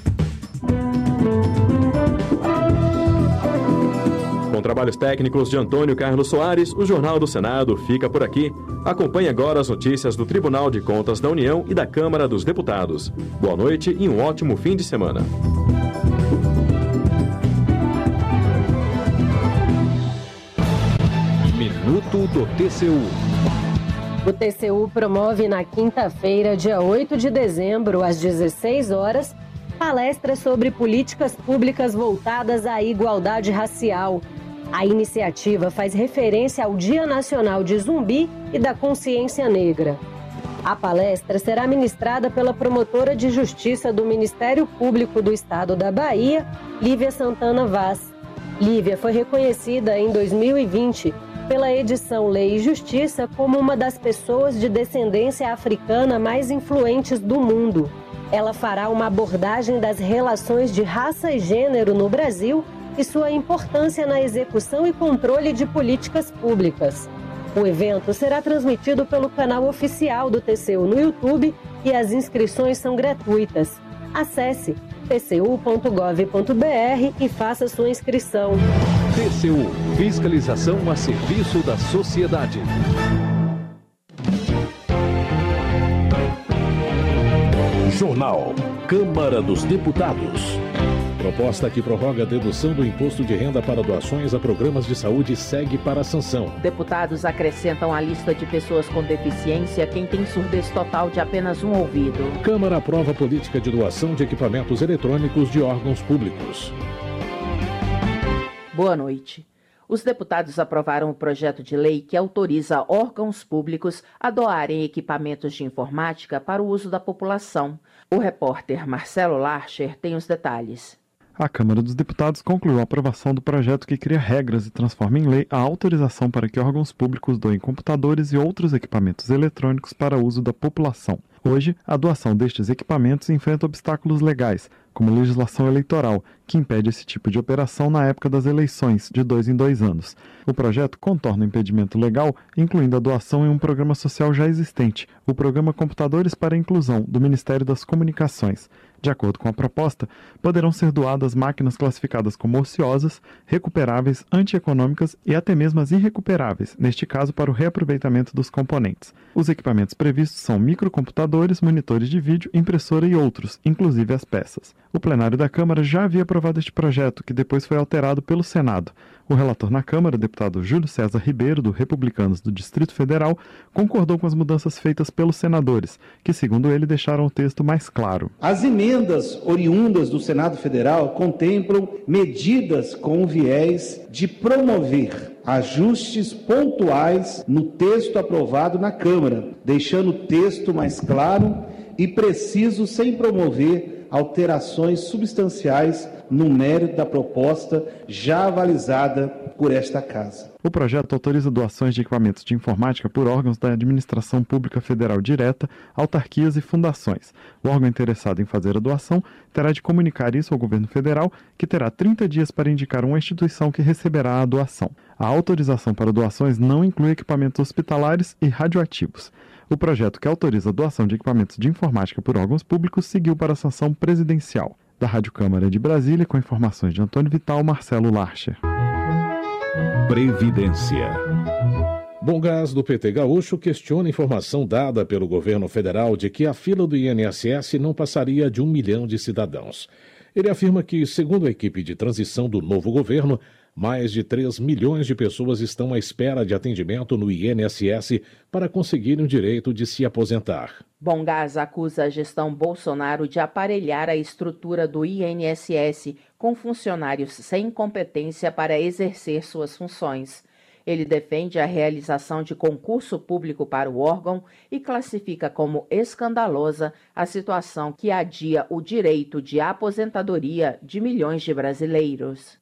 Com trabalhos técnicos de Antônio Carlos Soares, o Jornal do Senado fica por aqui. Acompanhe agora as notícias do Tribunal de Contas da União e da Câmara dos Deputados. Boa noite e um ótimo fim de semana. Minuto do TCU. O TCU promove na quinta-feira, dia 8 de dezembro, às 16 horas, palestras sobre políticas públicas voltadas à igualdade racial. A iniciativa faz referência ao Dia Nacional de Zumbi e da Consciência Negra. A palestra será ministrada pela promotora de justiça do Ministério Público do Estado da Bahia, Lívia Santana Vaz. Lívia foi reconhecida em 2020 pela edição Lei e Justiça como uma das pessoas de descendência africana mais influentes do mundo. Ela fará uma abordagem das relações de raça e gênero no Brasil e sua importância na execução e controle de políticas públicas. O evento será transmitido pelo canal oficial do TCU no YouTube e as inscrições são gratuitas. Acesse tcu.gov.br e faça sua inscrição. TCU, fiscalização a serviço da sociedade. Jornal Câmara dos Deputados. Proposta que prorroga a dedução do imposto de renda para doações a programas de saúde segue para a sanção. Deputados acrescentam à lista de pessoas com deficiência quem tem surdez total de apenas um ouvido. Câmara aprova a política de doação de equipamentos eletrônicos de órgãos públicos. Boa noite. Os deputados aprovaram o projeto de lei que autoriza órgãos públicos a doarem equipamentos de informática para o uso da população. O repórter Marcelo Larcher tem os detalhes. A Câmara dos Deputados concluiu a aprovação do projeto que cria regras e transforma em lei a autorização para que órgãos públicos doem computadores e outros equipamentos eletrônicos para uso da população. Hoje, a doação destes equipamentos enfrenta obstáculos legais, como legislação eleitoral, que impede esse tipo de operação na época das eleições, de 2 em 2 anos. O projeto contorna o impedimento legal, incluindo a doação em um programa social já existente, o Programa Computadores para a Inclusão, do Ministério das Comunicações. De acordo com a proposta, poderão ser doadas máquinas classificadas como ociosas, recuperáveis, antieconômicas e até mesmo as irrecuperáveis, neste caso para o reaproveitamento dos componentes. Os equipamentos previstos são microcomputadores, monitores de vídeo, impressora e outros, inclusive as peças. O plenário da Câmara já havia aprovado este projeto, que depois foi alterado pelo Senado. O relator na Câmara, o deputado Júlio César Ribeiro, do Republicanos do Distrito Federal, concordou com as mudanças feitas pelos senadores, que, segundo ele, deixaram o texto mais claro. As emendas oriundas do Senado Federal contemplam medidas com viés de promover ajustes pontuais no texto aprovado na Câmara, deixando o texto mais claro e preciso sem promover alterações substanciais no mérito da proposta já avalizada por esta Casa. O projeto autoriza doações de equipamentos de informática por órgãos da Administração Pública Federal Direta, autarquias e fundações. O órgão interessado em fazer a doação terá de comunicar isso ao governo federal, que terá 30 dias para indicar uma instituição que receberá a doação. A autorização para doações não inclui equipamentos hospitalares e radioativos. O projeto que autoriza a doação de equipamentos de informática por órgãos públicos seguiu para a sanção presidencial. Da Rádio Câmara de Brasília, com informações de Antônio Vital, Marcelo Larcher. Previdência. Bomgás do PT Gaúcho questiona a informação dada pelo governo federal de que a fila do INSS não passaria de 1 milhão de cidadãos. Ele afirma que, segundo a equipe de transição do novo governo, mais de 3 milhões de pessoas estão à espera de atendimento no INSS para conseguirem o direito de se aposentar. Bomgás acusa a gestão Bolsonaro de aparelhar a estrutura do INSS com funcionários sem competência para exercer suas funções. Ele defende a realização de concurso público para o órgão e classifica como escandalosa a situação que adia o direito de aposentadoria de milhões de brasileiros.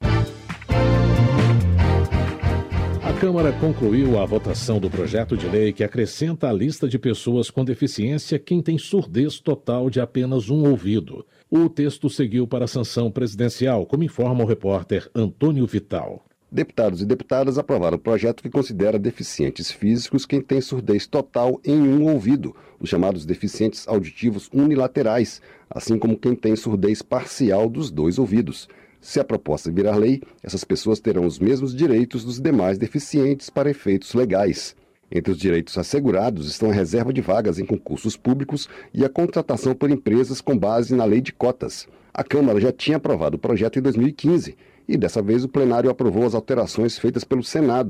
A Câmara concluiu a votação do projeto de lei que acrescenta à lista de pessoas com deficiência quem tem surdez total de apenas um ouvido. O texto seguiu para a sanção presidencial, como informa o repórter Antônio Vital. Deputados e deputadas aprovaram o projeto que considera deficientes físicos quem tem surdez total em um ouvido, os chamados deficientes auditivos unilaterais, assim como quem tem surdez parcial dos 2 ouvidos. Se a proposta virar lei, essas pessoas terão os mesmos direitos dos demais deficientes para efeitos legais. Entre os direitos assegurados estão a reserva de vagas em concursos públicos e a contratação por empresas com base na lei de cotas. A Câmara já tinha aprovado o projeto em 2015 e dessa vez o plenário aprovou as alterações feitas pelo Senado.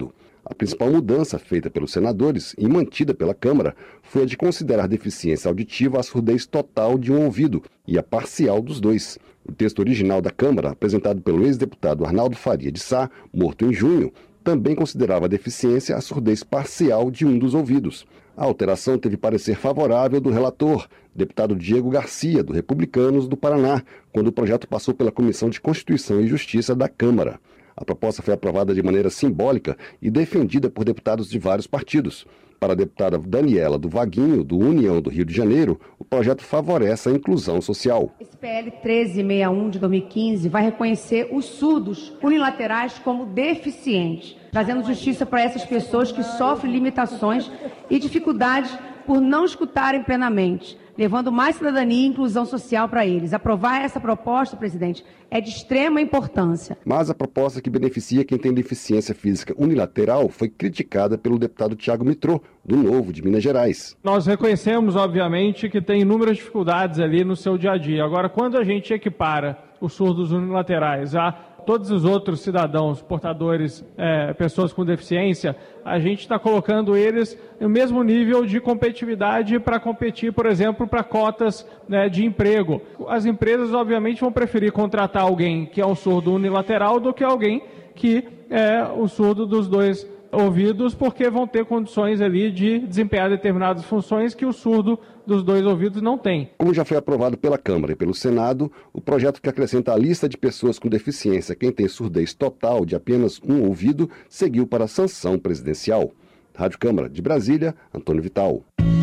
A principal mudança feita pelos senadores e mantida pela Câmara foi a de considerar deficiência auditiva a surdez total de um ouvido e a parcial dos dois. O texto original da Câmara, apresentado pelo ex-deputado Arnaldo Faria de Sá, morto em junho, também considerava a deficiência a surdez parcial de um dos ouvidos. A alteração teve parecer favorável do relator, deputado Diego Garcia, do Republicanos do Paraná, quando o projeto passou pela Comissão de Constituição e Justiça da Câmara. A proposta foi aprovada de maneira simbólica e defendida por deputados de vários partidos. Para a deputada Daniela do Vaguinho, do União do Rio de Janeiro, o projeto favorece a inclusão social. Esse PL 1361 de 2015 vai reconhecer os surdos unilaterais como deficientes, trazendo justiça para essas pessoas que sofrem limitações e dificuldades por não escutarem plenamente, levando mais cidadania e inclusão social para eles. Aprovar essa proposta, presidente, é de extrema importância. Mas a proposta que beneficia quem tem deficiência física unilateral foi criticada pelo deputado Tiago Mitrô, do Novo, de Minas Gerais. Nós reconhecemos, obviamente, que tem inúmeras dificuldades ali no seu dia a dia. Agora, quando a gente equipara os surdos unilaterais a todos os outros cidadãos, portadores, pessoas com deficiência, a gente está colocando eles no mesmo nível de competitividade para competir, por exemplo, para cotas, de emprego. As empresas, obviamente, vão preferir contratar alguém que é um surdo unilateral do que alguém que é o surdo dos dois ouvidos, porque vão ter condições ali de desempenhar determinadas funções que o surdo dos dois ouvidos não tem. Como já foi aprovado pela Câmara e pelo Senado, o projeto que acrescenta a lista de pessoas com deficiência quem tem surdez total de apenas um ouvido seguiu para a sanção presidencial. Rádio Câmara de Brasília, Antônio Vital.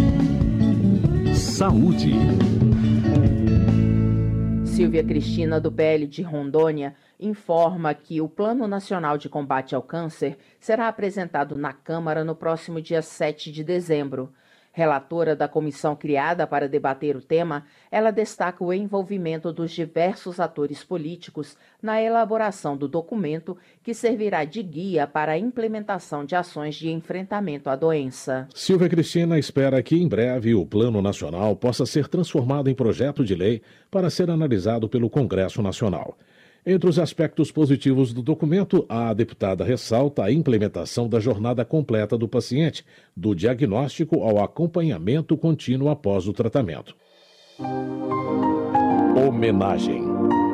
Saúde. Silvia Cristina, do PL de Rondônia, informa que o Plano Nacional de Combate ao Câncer será apresentado na Câmara no próximo dia 7 de dezembro. Relatora da comissão criada para debater o tema, ela destaca o envolvimento dos diversos atores políticos na elaboração do documento, que servirá de guia para a implementação de ações de enfrentamento à doença. Silvia Cristina espera que em breve o Plano Nacional possa ser transformado em projeto de lei para ser analisado pelo Congresso Nacional. Entre os aspectos positivos do documento, a deputada ressalta a implementação da jornada completa do paciente, do diagnóstico ao acompanhamento contínuo após o tratamento. Homenagem.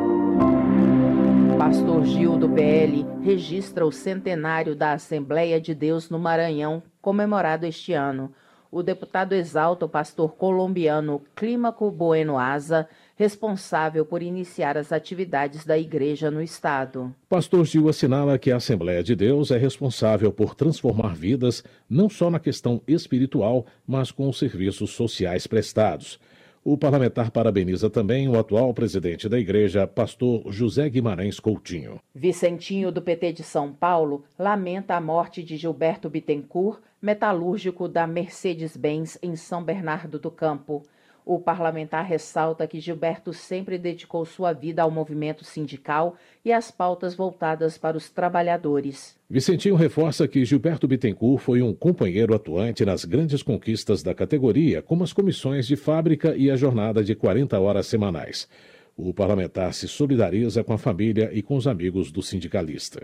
Pastor Gil, do PL, registra o centenário da Assembleia de Deus no Maranhão, comemorado este ano. O deputado exalta o pastor colombiano Clímaco Bueno Asa, responsável por iniciar as atividades da igreja no estado. Pastor Gil assinala que a Assembleia de Deus é responsável por transformar vidas, não só na questão espiritual, mas com os serviços sociais prestados. O parlamentar parabeniza também o atual presidente da igreja, pastor José Guimarães Coutinho. Vicentinho, do PT de São Paulo, lamenta a morte de Gilberto Bittencourt, metalúrgico da Mercedes-Benz em São Bernardo do Campo. O parlamentar ressalta que Gilberto sempre dedicou sua vida ao movimento sindical e às pautas voltadas para os trabalhadores. Vicentinho reforça que Gilberto Bittencourt foi um companheiro atuante nas grandes conquistas da categoria, como as comissões de fábrica e a jornada de 40 horas semanais. O parlamentar se solidariza com a família e com os amigos do sindicalista.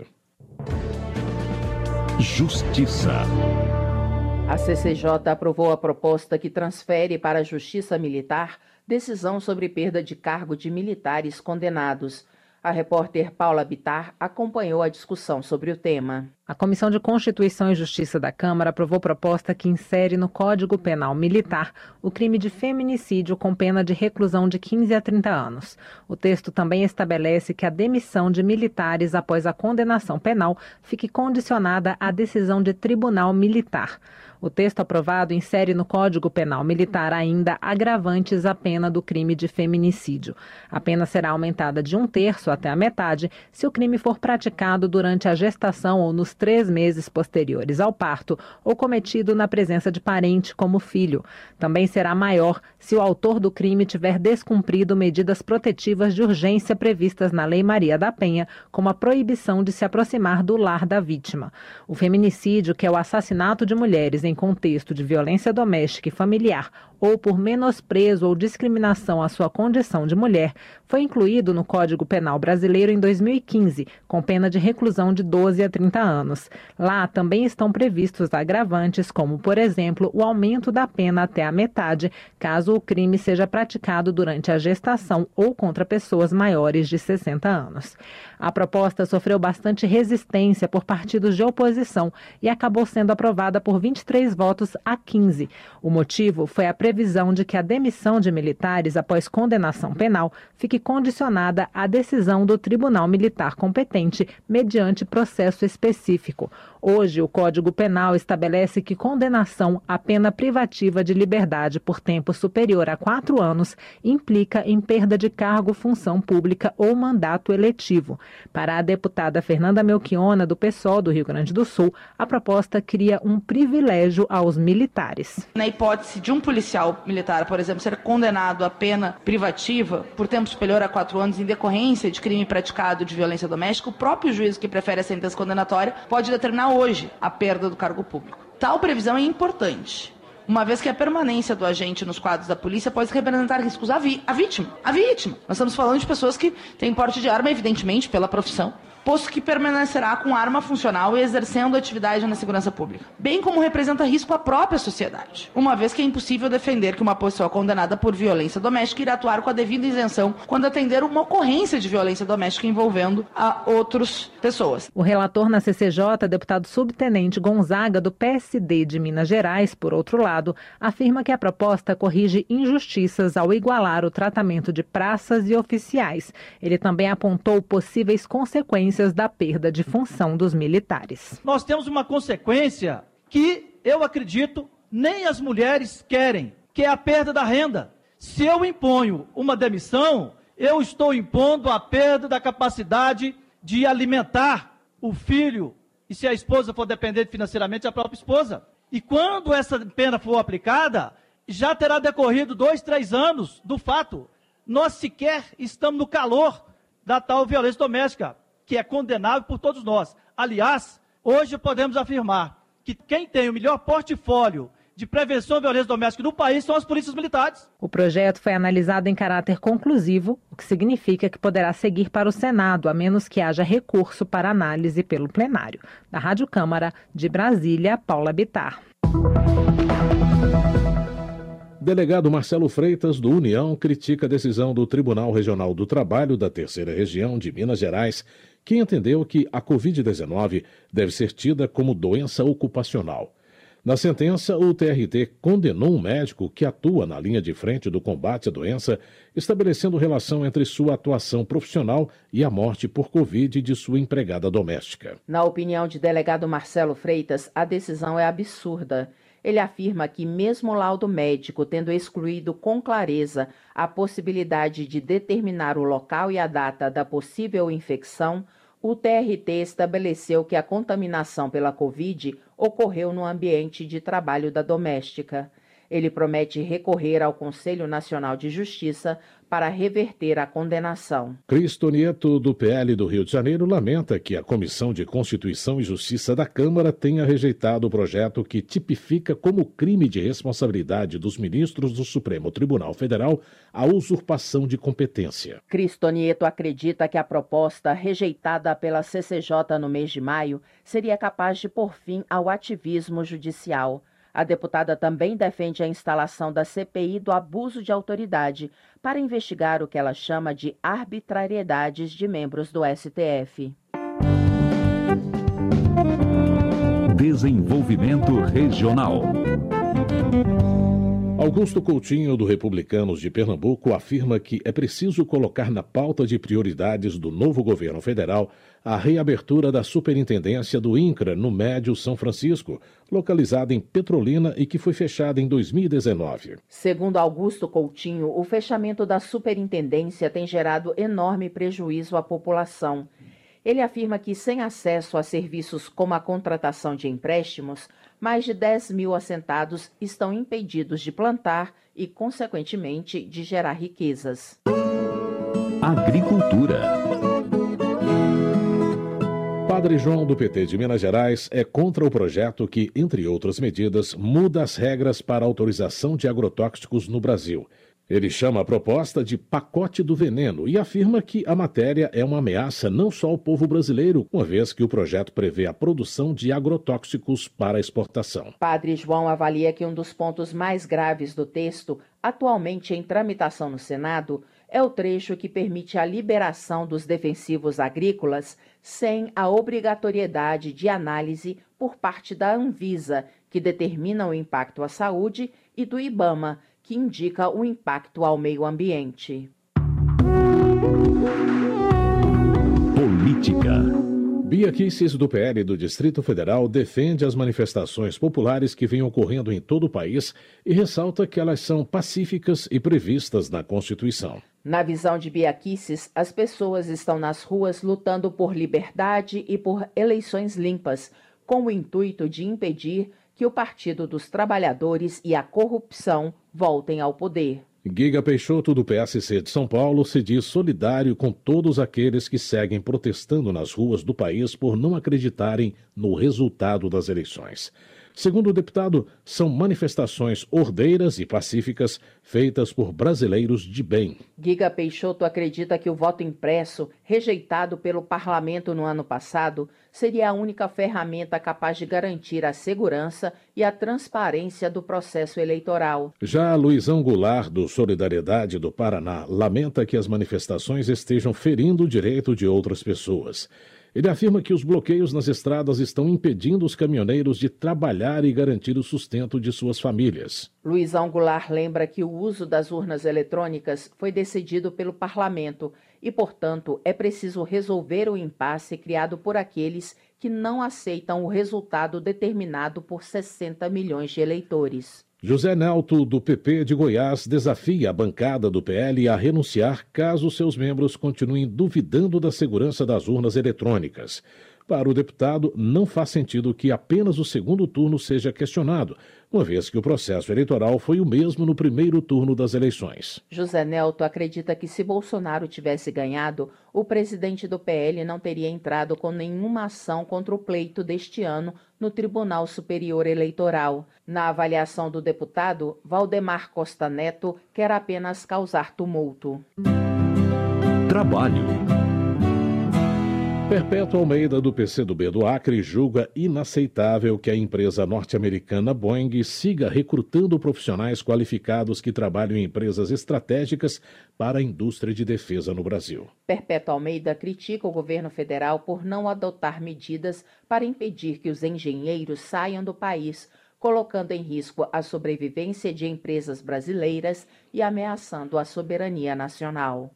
Justiça. A CCJ aprovou a proposta que transfere para a Justiça Militar decisão sobre perda de cargo de militares condenados. A repórter Paula Bittar acompanhou a discussão sobre o tema. A Comissão de Constituição e Justiça da Câmara aprovou proposta que insere no Código Penal Militar o crime de feminicídio com pena de reclusão de 15 a 30 anos. O texto também estabelece que a demissão de militares após a condenação penal fique condicionada à decisão de tribunal militar. O texto aprovado insere no Código Penal Militar ainda agravantes à pena do crime de feminicídio. A pena será aumentada de 1/3 até a metade se o crime for praticado durante a gestação ou nos 3 meses posteriores ao parto ou cometido na presença de parente como filho. Também será maior se o autor do crime tiver descumprido medidas protetivas de urgência previstas na Lei Maria da Penha, como a proibição de se aproximar do lar da vítima. O feminicídio, que é o assassinato de mulheres em contexto de violência doméstica e familiar ou por menosprezo ou discriminação à sua condição de mulher, foi incluído no Código Penal brasileiro em 2015, com pena de reclusão de 12 a 30 anos. Lá também estão previstos agravantes, como, por exemplo, o aumento da pena até a metade, caso o crime seja praticado durante a gestação ou contra pessoas maiores de 60 anos. A proposta sofreu bastante resistência por partidos de oposição e acabou sendo aprovada por 23 votos a 15. O motivo foi a previsão de que a demissão de militares após condenação penal fique condicionada à decisão do Tribunal Militar competente mediante processo específico. Hoje, o Código Penal estabelece que condenação à pena privativa de liberdade por tempo superior a 4 anos implica em perda de cargo, função pública ou mandato eletivo. Para a deputada Fernanda Melchiona, do PSOL do Rio Grande do Sul, a proposta cria um privilégio aos militares. Na hipótese de um policial militar, por exemplo, ser condenado à pena privativa por tempo superior a 4 anos em decorrência de crime praticado de violência doméstica, o próprio juiz que prefere a sentença condenatória pode determinar hoje a perda do cargo público. Tal previsão é importante, uma vez que a permanência do agente nos quadros da polícia pode representar riscos à vítima. Nós estamos falando de pessoas que têm porte de arma, evidentemente, pela profissão, posto que permanecerá com arma funcional e exercendo atividade na segurança pública, bem como representa risco à própria sociedade, uma vez que é impossível defender que uma pessoa condenada por violência doméstica irá atuar com a devida isenção quando atender uma ocorrência de violência doméstica envolvendo a outras pessoas. O relator na CCJ, deputado subtenente Gonzaga, do PSD de Minas Gerais, por outro lado, afirma que a proposta corrige injustiças ao igualar o tratamento de praças e oficiais. Ele também apontou possíveis consequências da perda de função dos militares. Nós temos uma consequência que, eu acredito, nem as mulheres querem, que é a perda da renda. Se eu imponho uma demissão, eu estou impondo a perda da capacidade de alimentar o filho, e se a esposa for dependente financeiramente, a própria esposa. E quando essa pena for aplicada, já terá decorrido 2, 3 anos do fato. Nós sequer estamos no calor da tal violência doméstica, que é condenável por todos nós. Aliás, hoje podemos afirmar que quem tem o melhor portfólio de prevenção à violência doméstica no país são as polícias militares. O projeto foi analisado em caráter conclusivo, o que significa que poderá seguir para o Senado, a menos que haja recurso para análise pelo plenário. Da Rádio Câmara, de Brasília, Paula Bittar. Delegado Marcelo Freitas, do União, critica a decisão do Tribunal Regional do Trabalho da Terceira Região de Minas Gerais, que entendeu que a Covid-19 deve ser tida como doença ocupacional. Na sentença, o TRT condenou um médico que atua na linha de frente do combate à doença, estabelecendo relação entre sua atuação profissional e a morte por Covid de sua empregada doméstica. Na opinião de delegado Marcelo Freitas, a decisão é absurda. Ele afirma que, mesmo o laudo médico tendo excluído com clareza a possibilidade de determinar o local e a data da possível infecção, o TRT estabeleceu que a contaminação pela Covid ocorreu no ambiente de trabalho da doméstica. Ele promete recorrer ao Conselho Nacional de Justiça para reverter a condenação. Cristo Nieto, do PL do Rio de Janeiro, lamenta que a Comissão de Constituição e Justiça da Câmara tenha rejeitado o projeto que tipifica como crime de responsabilidade dos ministros do Supremo Tribunal Federal a usurpação de competência. Cristo Nieto acredita que a proposta rejeitada pela CCJ no mês de maio seria capaz de pôr fim ao ativismo judicial. A deputada também defende a instalação da CPI do abuso de autoridade para investigar o que ela chama de arbitrariedades de membros do STF. Desenvolvimento Regional. Augusto Coutinho, do Republicanos de Pernambuco, afirma que é preciso colocar na pauta de prioridades do novo governo federal a reabertura da superintendência do INCRA no Médio São Francisco, localizada em Petrolina e que foi fechada em 2019. Segundo Augusto Coutinho, o fechamento da superintendência tem gerado enorme prejuízo à população. Ele afirma que, sem acesso a serviços como a contratação de empréstimos, mais de 10 mil assentados estão impedidos de plantar e, consequentemente, de gerar riquezas. Agricultura. Padre João, do PT de Minas Gerais, é contra o projeto que, entre outras medidas, muda as regras para a autorização de agrotóxicos no Brasil. Ele chama a proposta de pacote do veneno e afirma que a matéria é uma ameaça não só ao povo brasileiro, uma vez que o projeto prevê a produção de agrotóxicos para exportação. Padre João avalia que um dos pontos mais graves do texto, atualmente em tramitação no Senado, é o trecho que permite a liberação dos defensivos agrícolas sem a obrigatoriedade de análise por parte da Anvisa, que determina o impacto à saúde, e do IBAMA, que indica o impacto ao meio ambiente. Política. Bia Kicis, do PL do Distrito Federal, defende as manifestações populares que vêm ocorrendo em todo o país e ressalta que elas são pacíficas e previstas na Constituição. Na visão de Bia Kicis, as pessoas estão nas ruas lutando por liberdade e por eleições limpas, com o intuito de impedir que o Partido dos Trabalhadores e a corrupção voltem ao poder. Giga Peixoto, do PSC de São Paulo, se diz solidário com todos aqueles que seguem protestando nas ruas do país por não acreditarem no resultado das eleições. Segundo o deputado, são manifestações ordeiras e pacíficas feitas por brasileiros de bem. Giga Peixoto acredita que o voto impresso, rejeitado pelo parlamento no ano passado, seria a única ferramenta capaz de garantir a segurança e a transparência do processo eleitoral. Já Luizão Goulart, do Solidariedade do Paraná, lamenta que as manifestações estejam ferindo o direito de outras pessoas. Ele afirma que os bloqueios nas estradas estão impedindo os caminhoneiros de trabalhar e garantir o sustento de suas famílias. Luizão Goulart lembra que o uso das urnas eletrônicas foi decidido pelo parlamento e, portanto, é preciso resolver o impasse criado por aqueles que não aceitam o resultado determinado por 60 milhões de eleitores. José Nelto, do PP de Goiás, desafia a bancada do PL a renunciar caso seus membros continuem duvidando da segurança das urnas eletrônicas. Para o deputado, não faz sentido que apenas o segundo turno seja questionado, uma vez que o processo eleitoral foi o mesmo no primeiro turno das eleições. José Nelto acredita que se Bolsonaro tivesse ganhado, o presidente do PL não teria entrado com nenhuma ação contra o pleito deste ano no Tribunal Superior Eleitoral. Na avaliação do deputado, Valdemar Costa Neto quer apenas causar tumulto. Trabalho. Perpétua Almeida, do PCdoB do Acre, julga inaceitável que a empresa norte-americana Boeing siga recrutando profissionais qualificados que trabalham em empresas estratégicas para a indústria de defesa no Brasil. Perpétua Almeida critica o governo federal por não adotar medidas para impedir que os engenheiros saiam do país, colocando em risco a sobrevivência de empresas brasileiras e ameaçando a soberania nacional.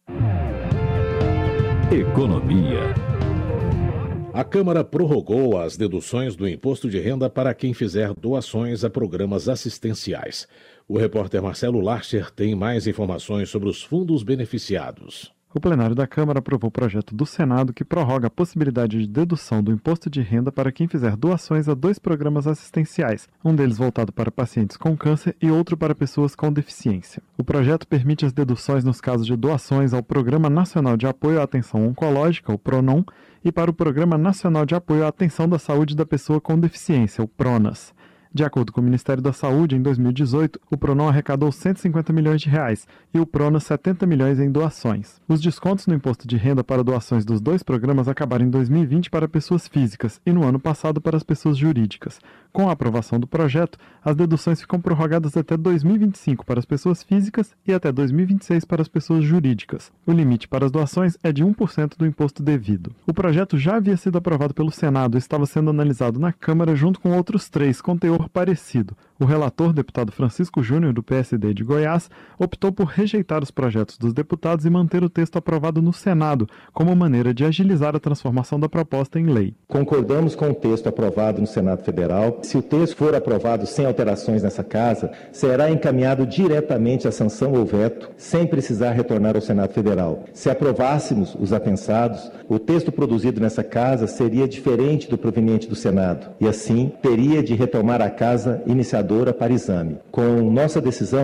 Economia. A Câmara prorrogou as deduções do imposto de renda para quem fizer doações a programas assistenciais. O repórter Marcelo Larcher tem mais informações sobre os fundos beneficiados. O plenário da Câmara aprovou o projeto do Senado que prorroga a possibilidade de dedução do imposto de renda para quem fizer doações a 2 programas assistenciais, um deles voltado para pacientes com câncer e outro para pessoas com deficiência. O projeto permite as deduções nos casos de doações ao Programa Nacional de Apoio à Atenção Oncológica, o PRONON, e para o Programa Nacional de Apoio à Atenção da Saúde da Pessoa com Deficiência, o PRONAS. De acordo com o Ministério da Saúde, em 2018, o PRONON arrecadou 150 milhões de reais e o PRONAS 70 milhões em doações. Os descontos no imposto de renda para doações dos 2 programas acabaram em 2020 para pessoas físicas e no ano passado para as pessoas jurídicas. Com a aprovação do projeto, as deduções ficam prorrogadas até 2025 para as pessoas físicas e até 2026 para as pessoas jurídicas. O limite para as doações é de 1% do imposto devido. O projeto já havia sido aprovado pelo Senado e estava sendo analisado na Câmara junto com outros 3 com teor parecido. O relator, deputado Francisco Júnior, do PSD de Goiás, optou por rejeitar os projetos dos deputados e manter o texto aprovado no Senado, como maneira de agilizar a transformação da proposta em lei. Concordamos com o texto aprovado no Senado Federal. Se o texto for aprovado sem alterações nessa casa, será encaminhado diretamente à sanção ou veto, sem precisar retornar ao Senado Federal. Se aprovássemos os apensados, o texto produzido nessa casa seria diferente do proveniente do Senado, e assim teria de retomar a casa iniciadora para exame. Com nossa decisão,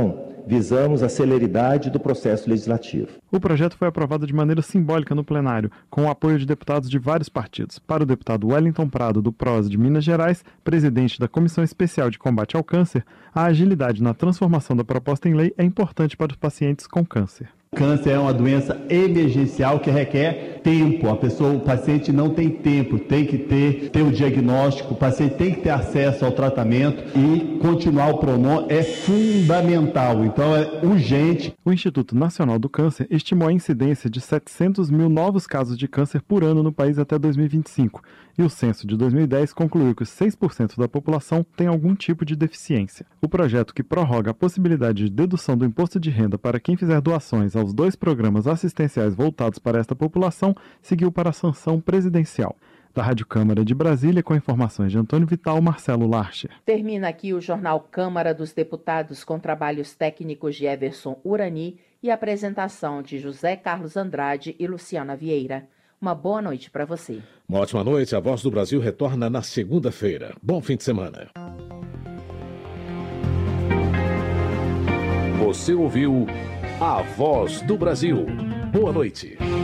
visamos a celeridade do processo legislativo. O projeto foi aprovado de maneira simbólica no plenário, com o apoio de deputados de vários partidos. Para o deputado Wellington Prado, do PROS de Minas Gerais, presidente da Comissão Especial de Combate ao Câncer, a agilidade na transformação da proposta em lei é importante para os pacientes com câncer. Câncer é uma doença emergencial que requer tempo. O paciente não tem tempo, tem que ter o diagnóstico, o paciente tem que ter acesso ao tratamento e continuar o Pronon é fundamental, então é urgente. O Instituto Nacional do Câncer estimou a incidência de 700 mil novos casos de câncer por ano no país até 2025, e o censo de 2010 concluiu que 6% da população tem algum tipo de deficiência. O projeto, que prorroga a possibilidade de dedução do imposto de renda para quem fizer doações aos 2 programas assistenciais voltados para esta população, seguiu para a sanção presidencial. Da Rádio Câmara de Brasília, com informações de Antônio Vital, Marcelo Larcher. Termina aqui o Jornal Câmara dos Deputados, com trabalhos técnicos de Everson Urani e apresentação de José Carlos Andrade e Luciana Vieira. Uma boa noite para você. Uma ótima noite. A Voz do Brasil retorna na segunda-feira. Bom fim de semana. Você ouviu A Voz do Brasil. Boa noite.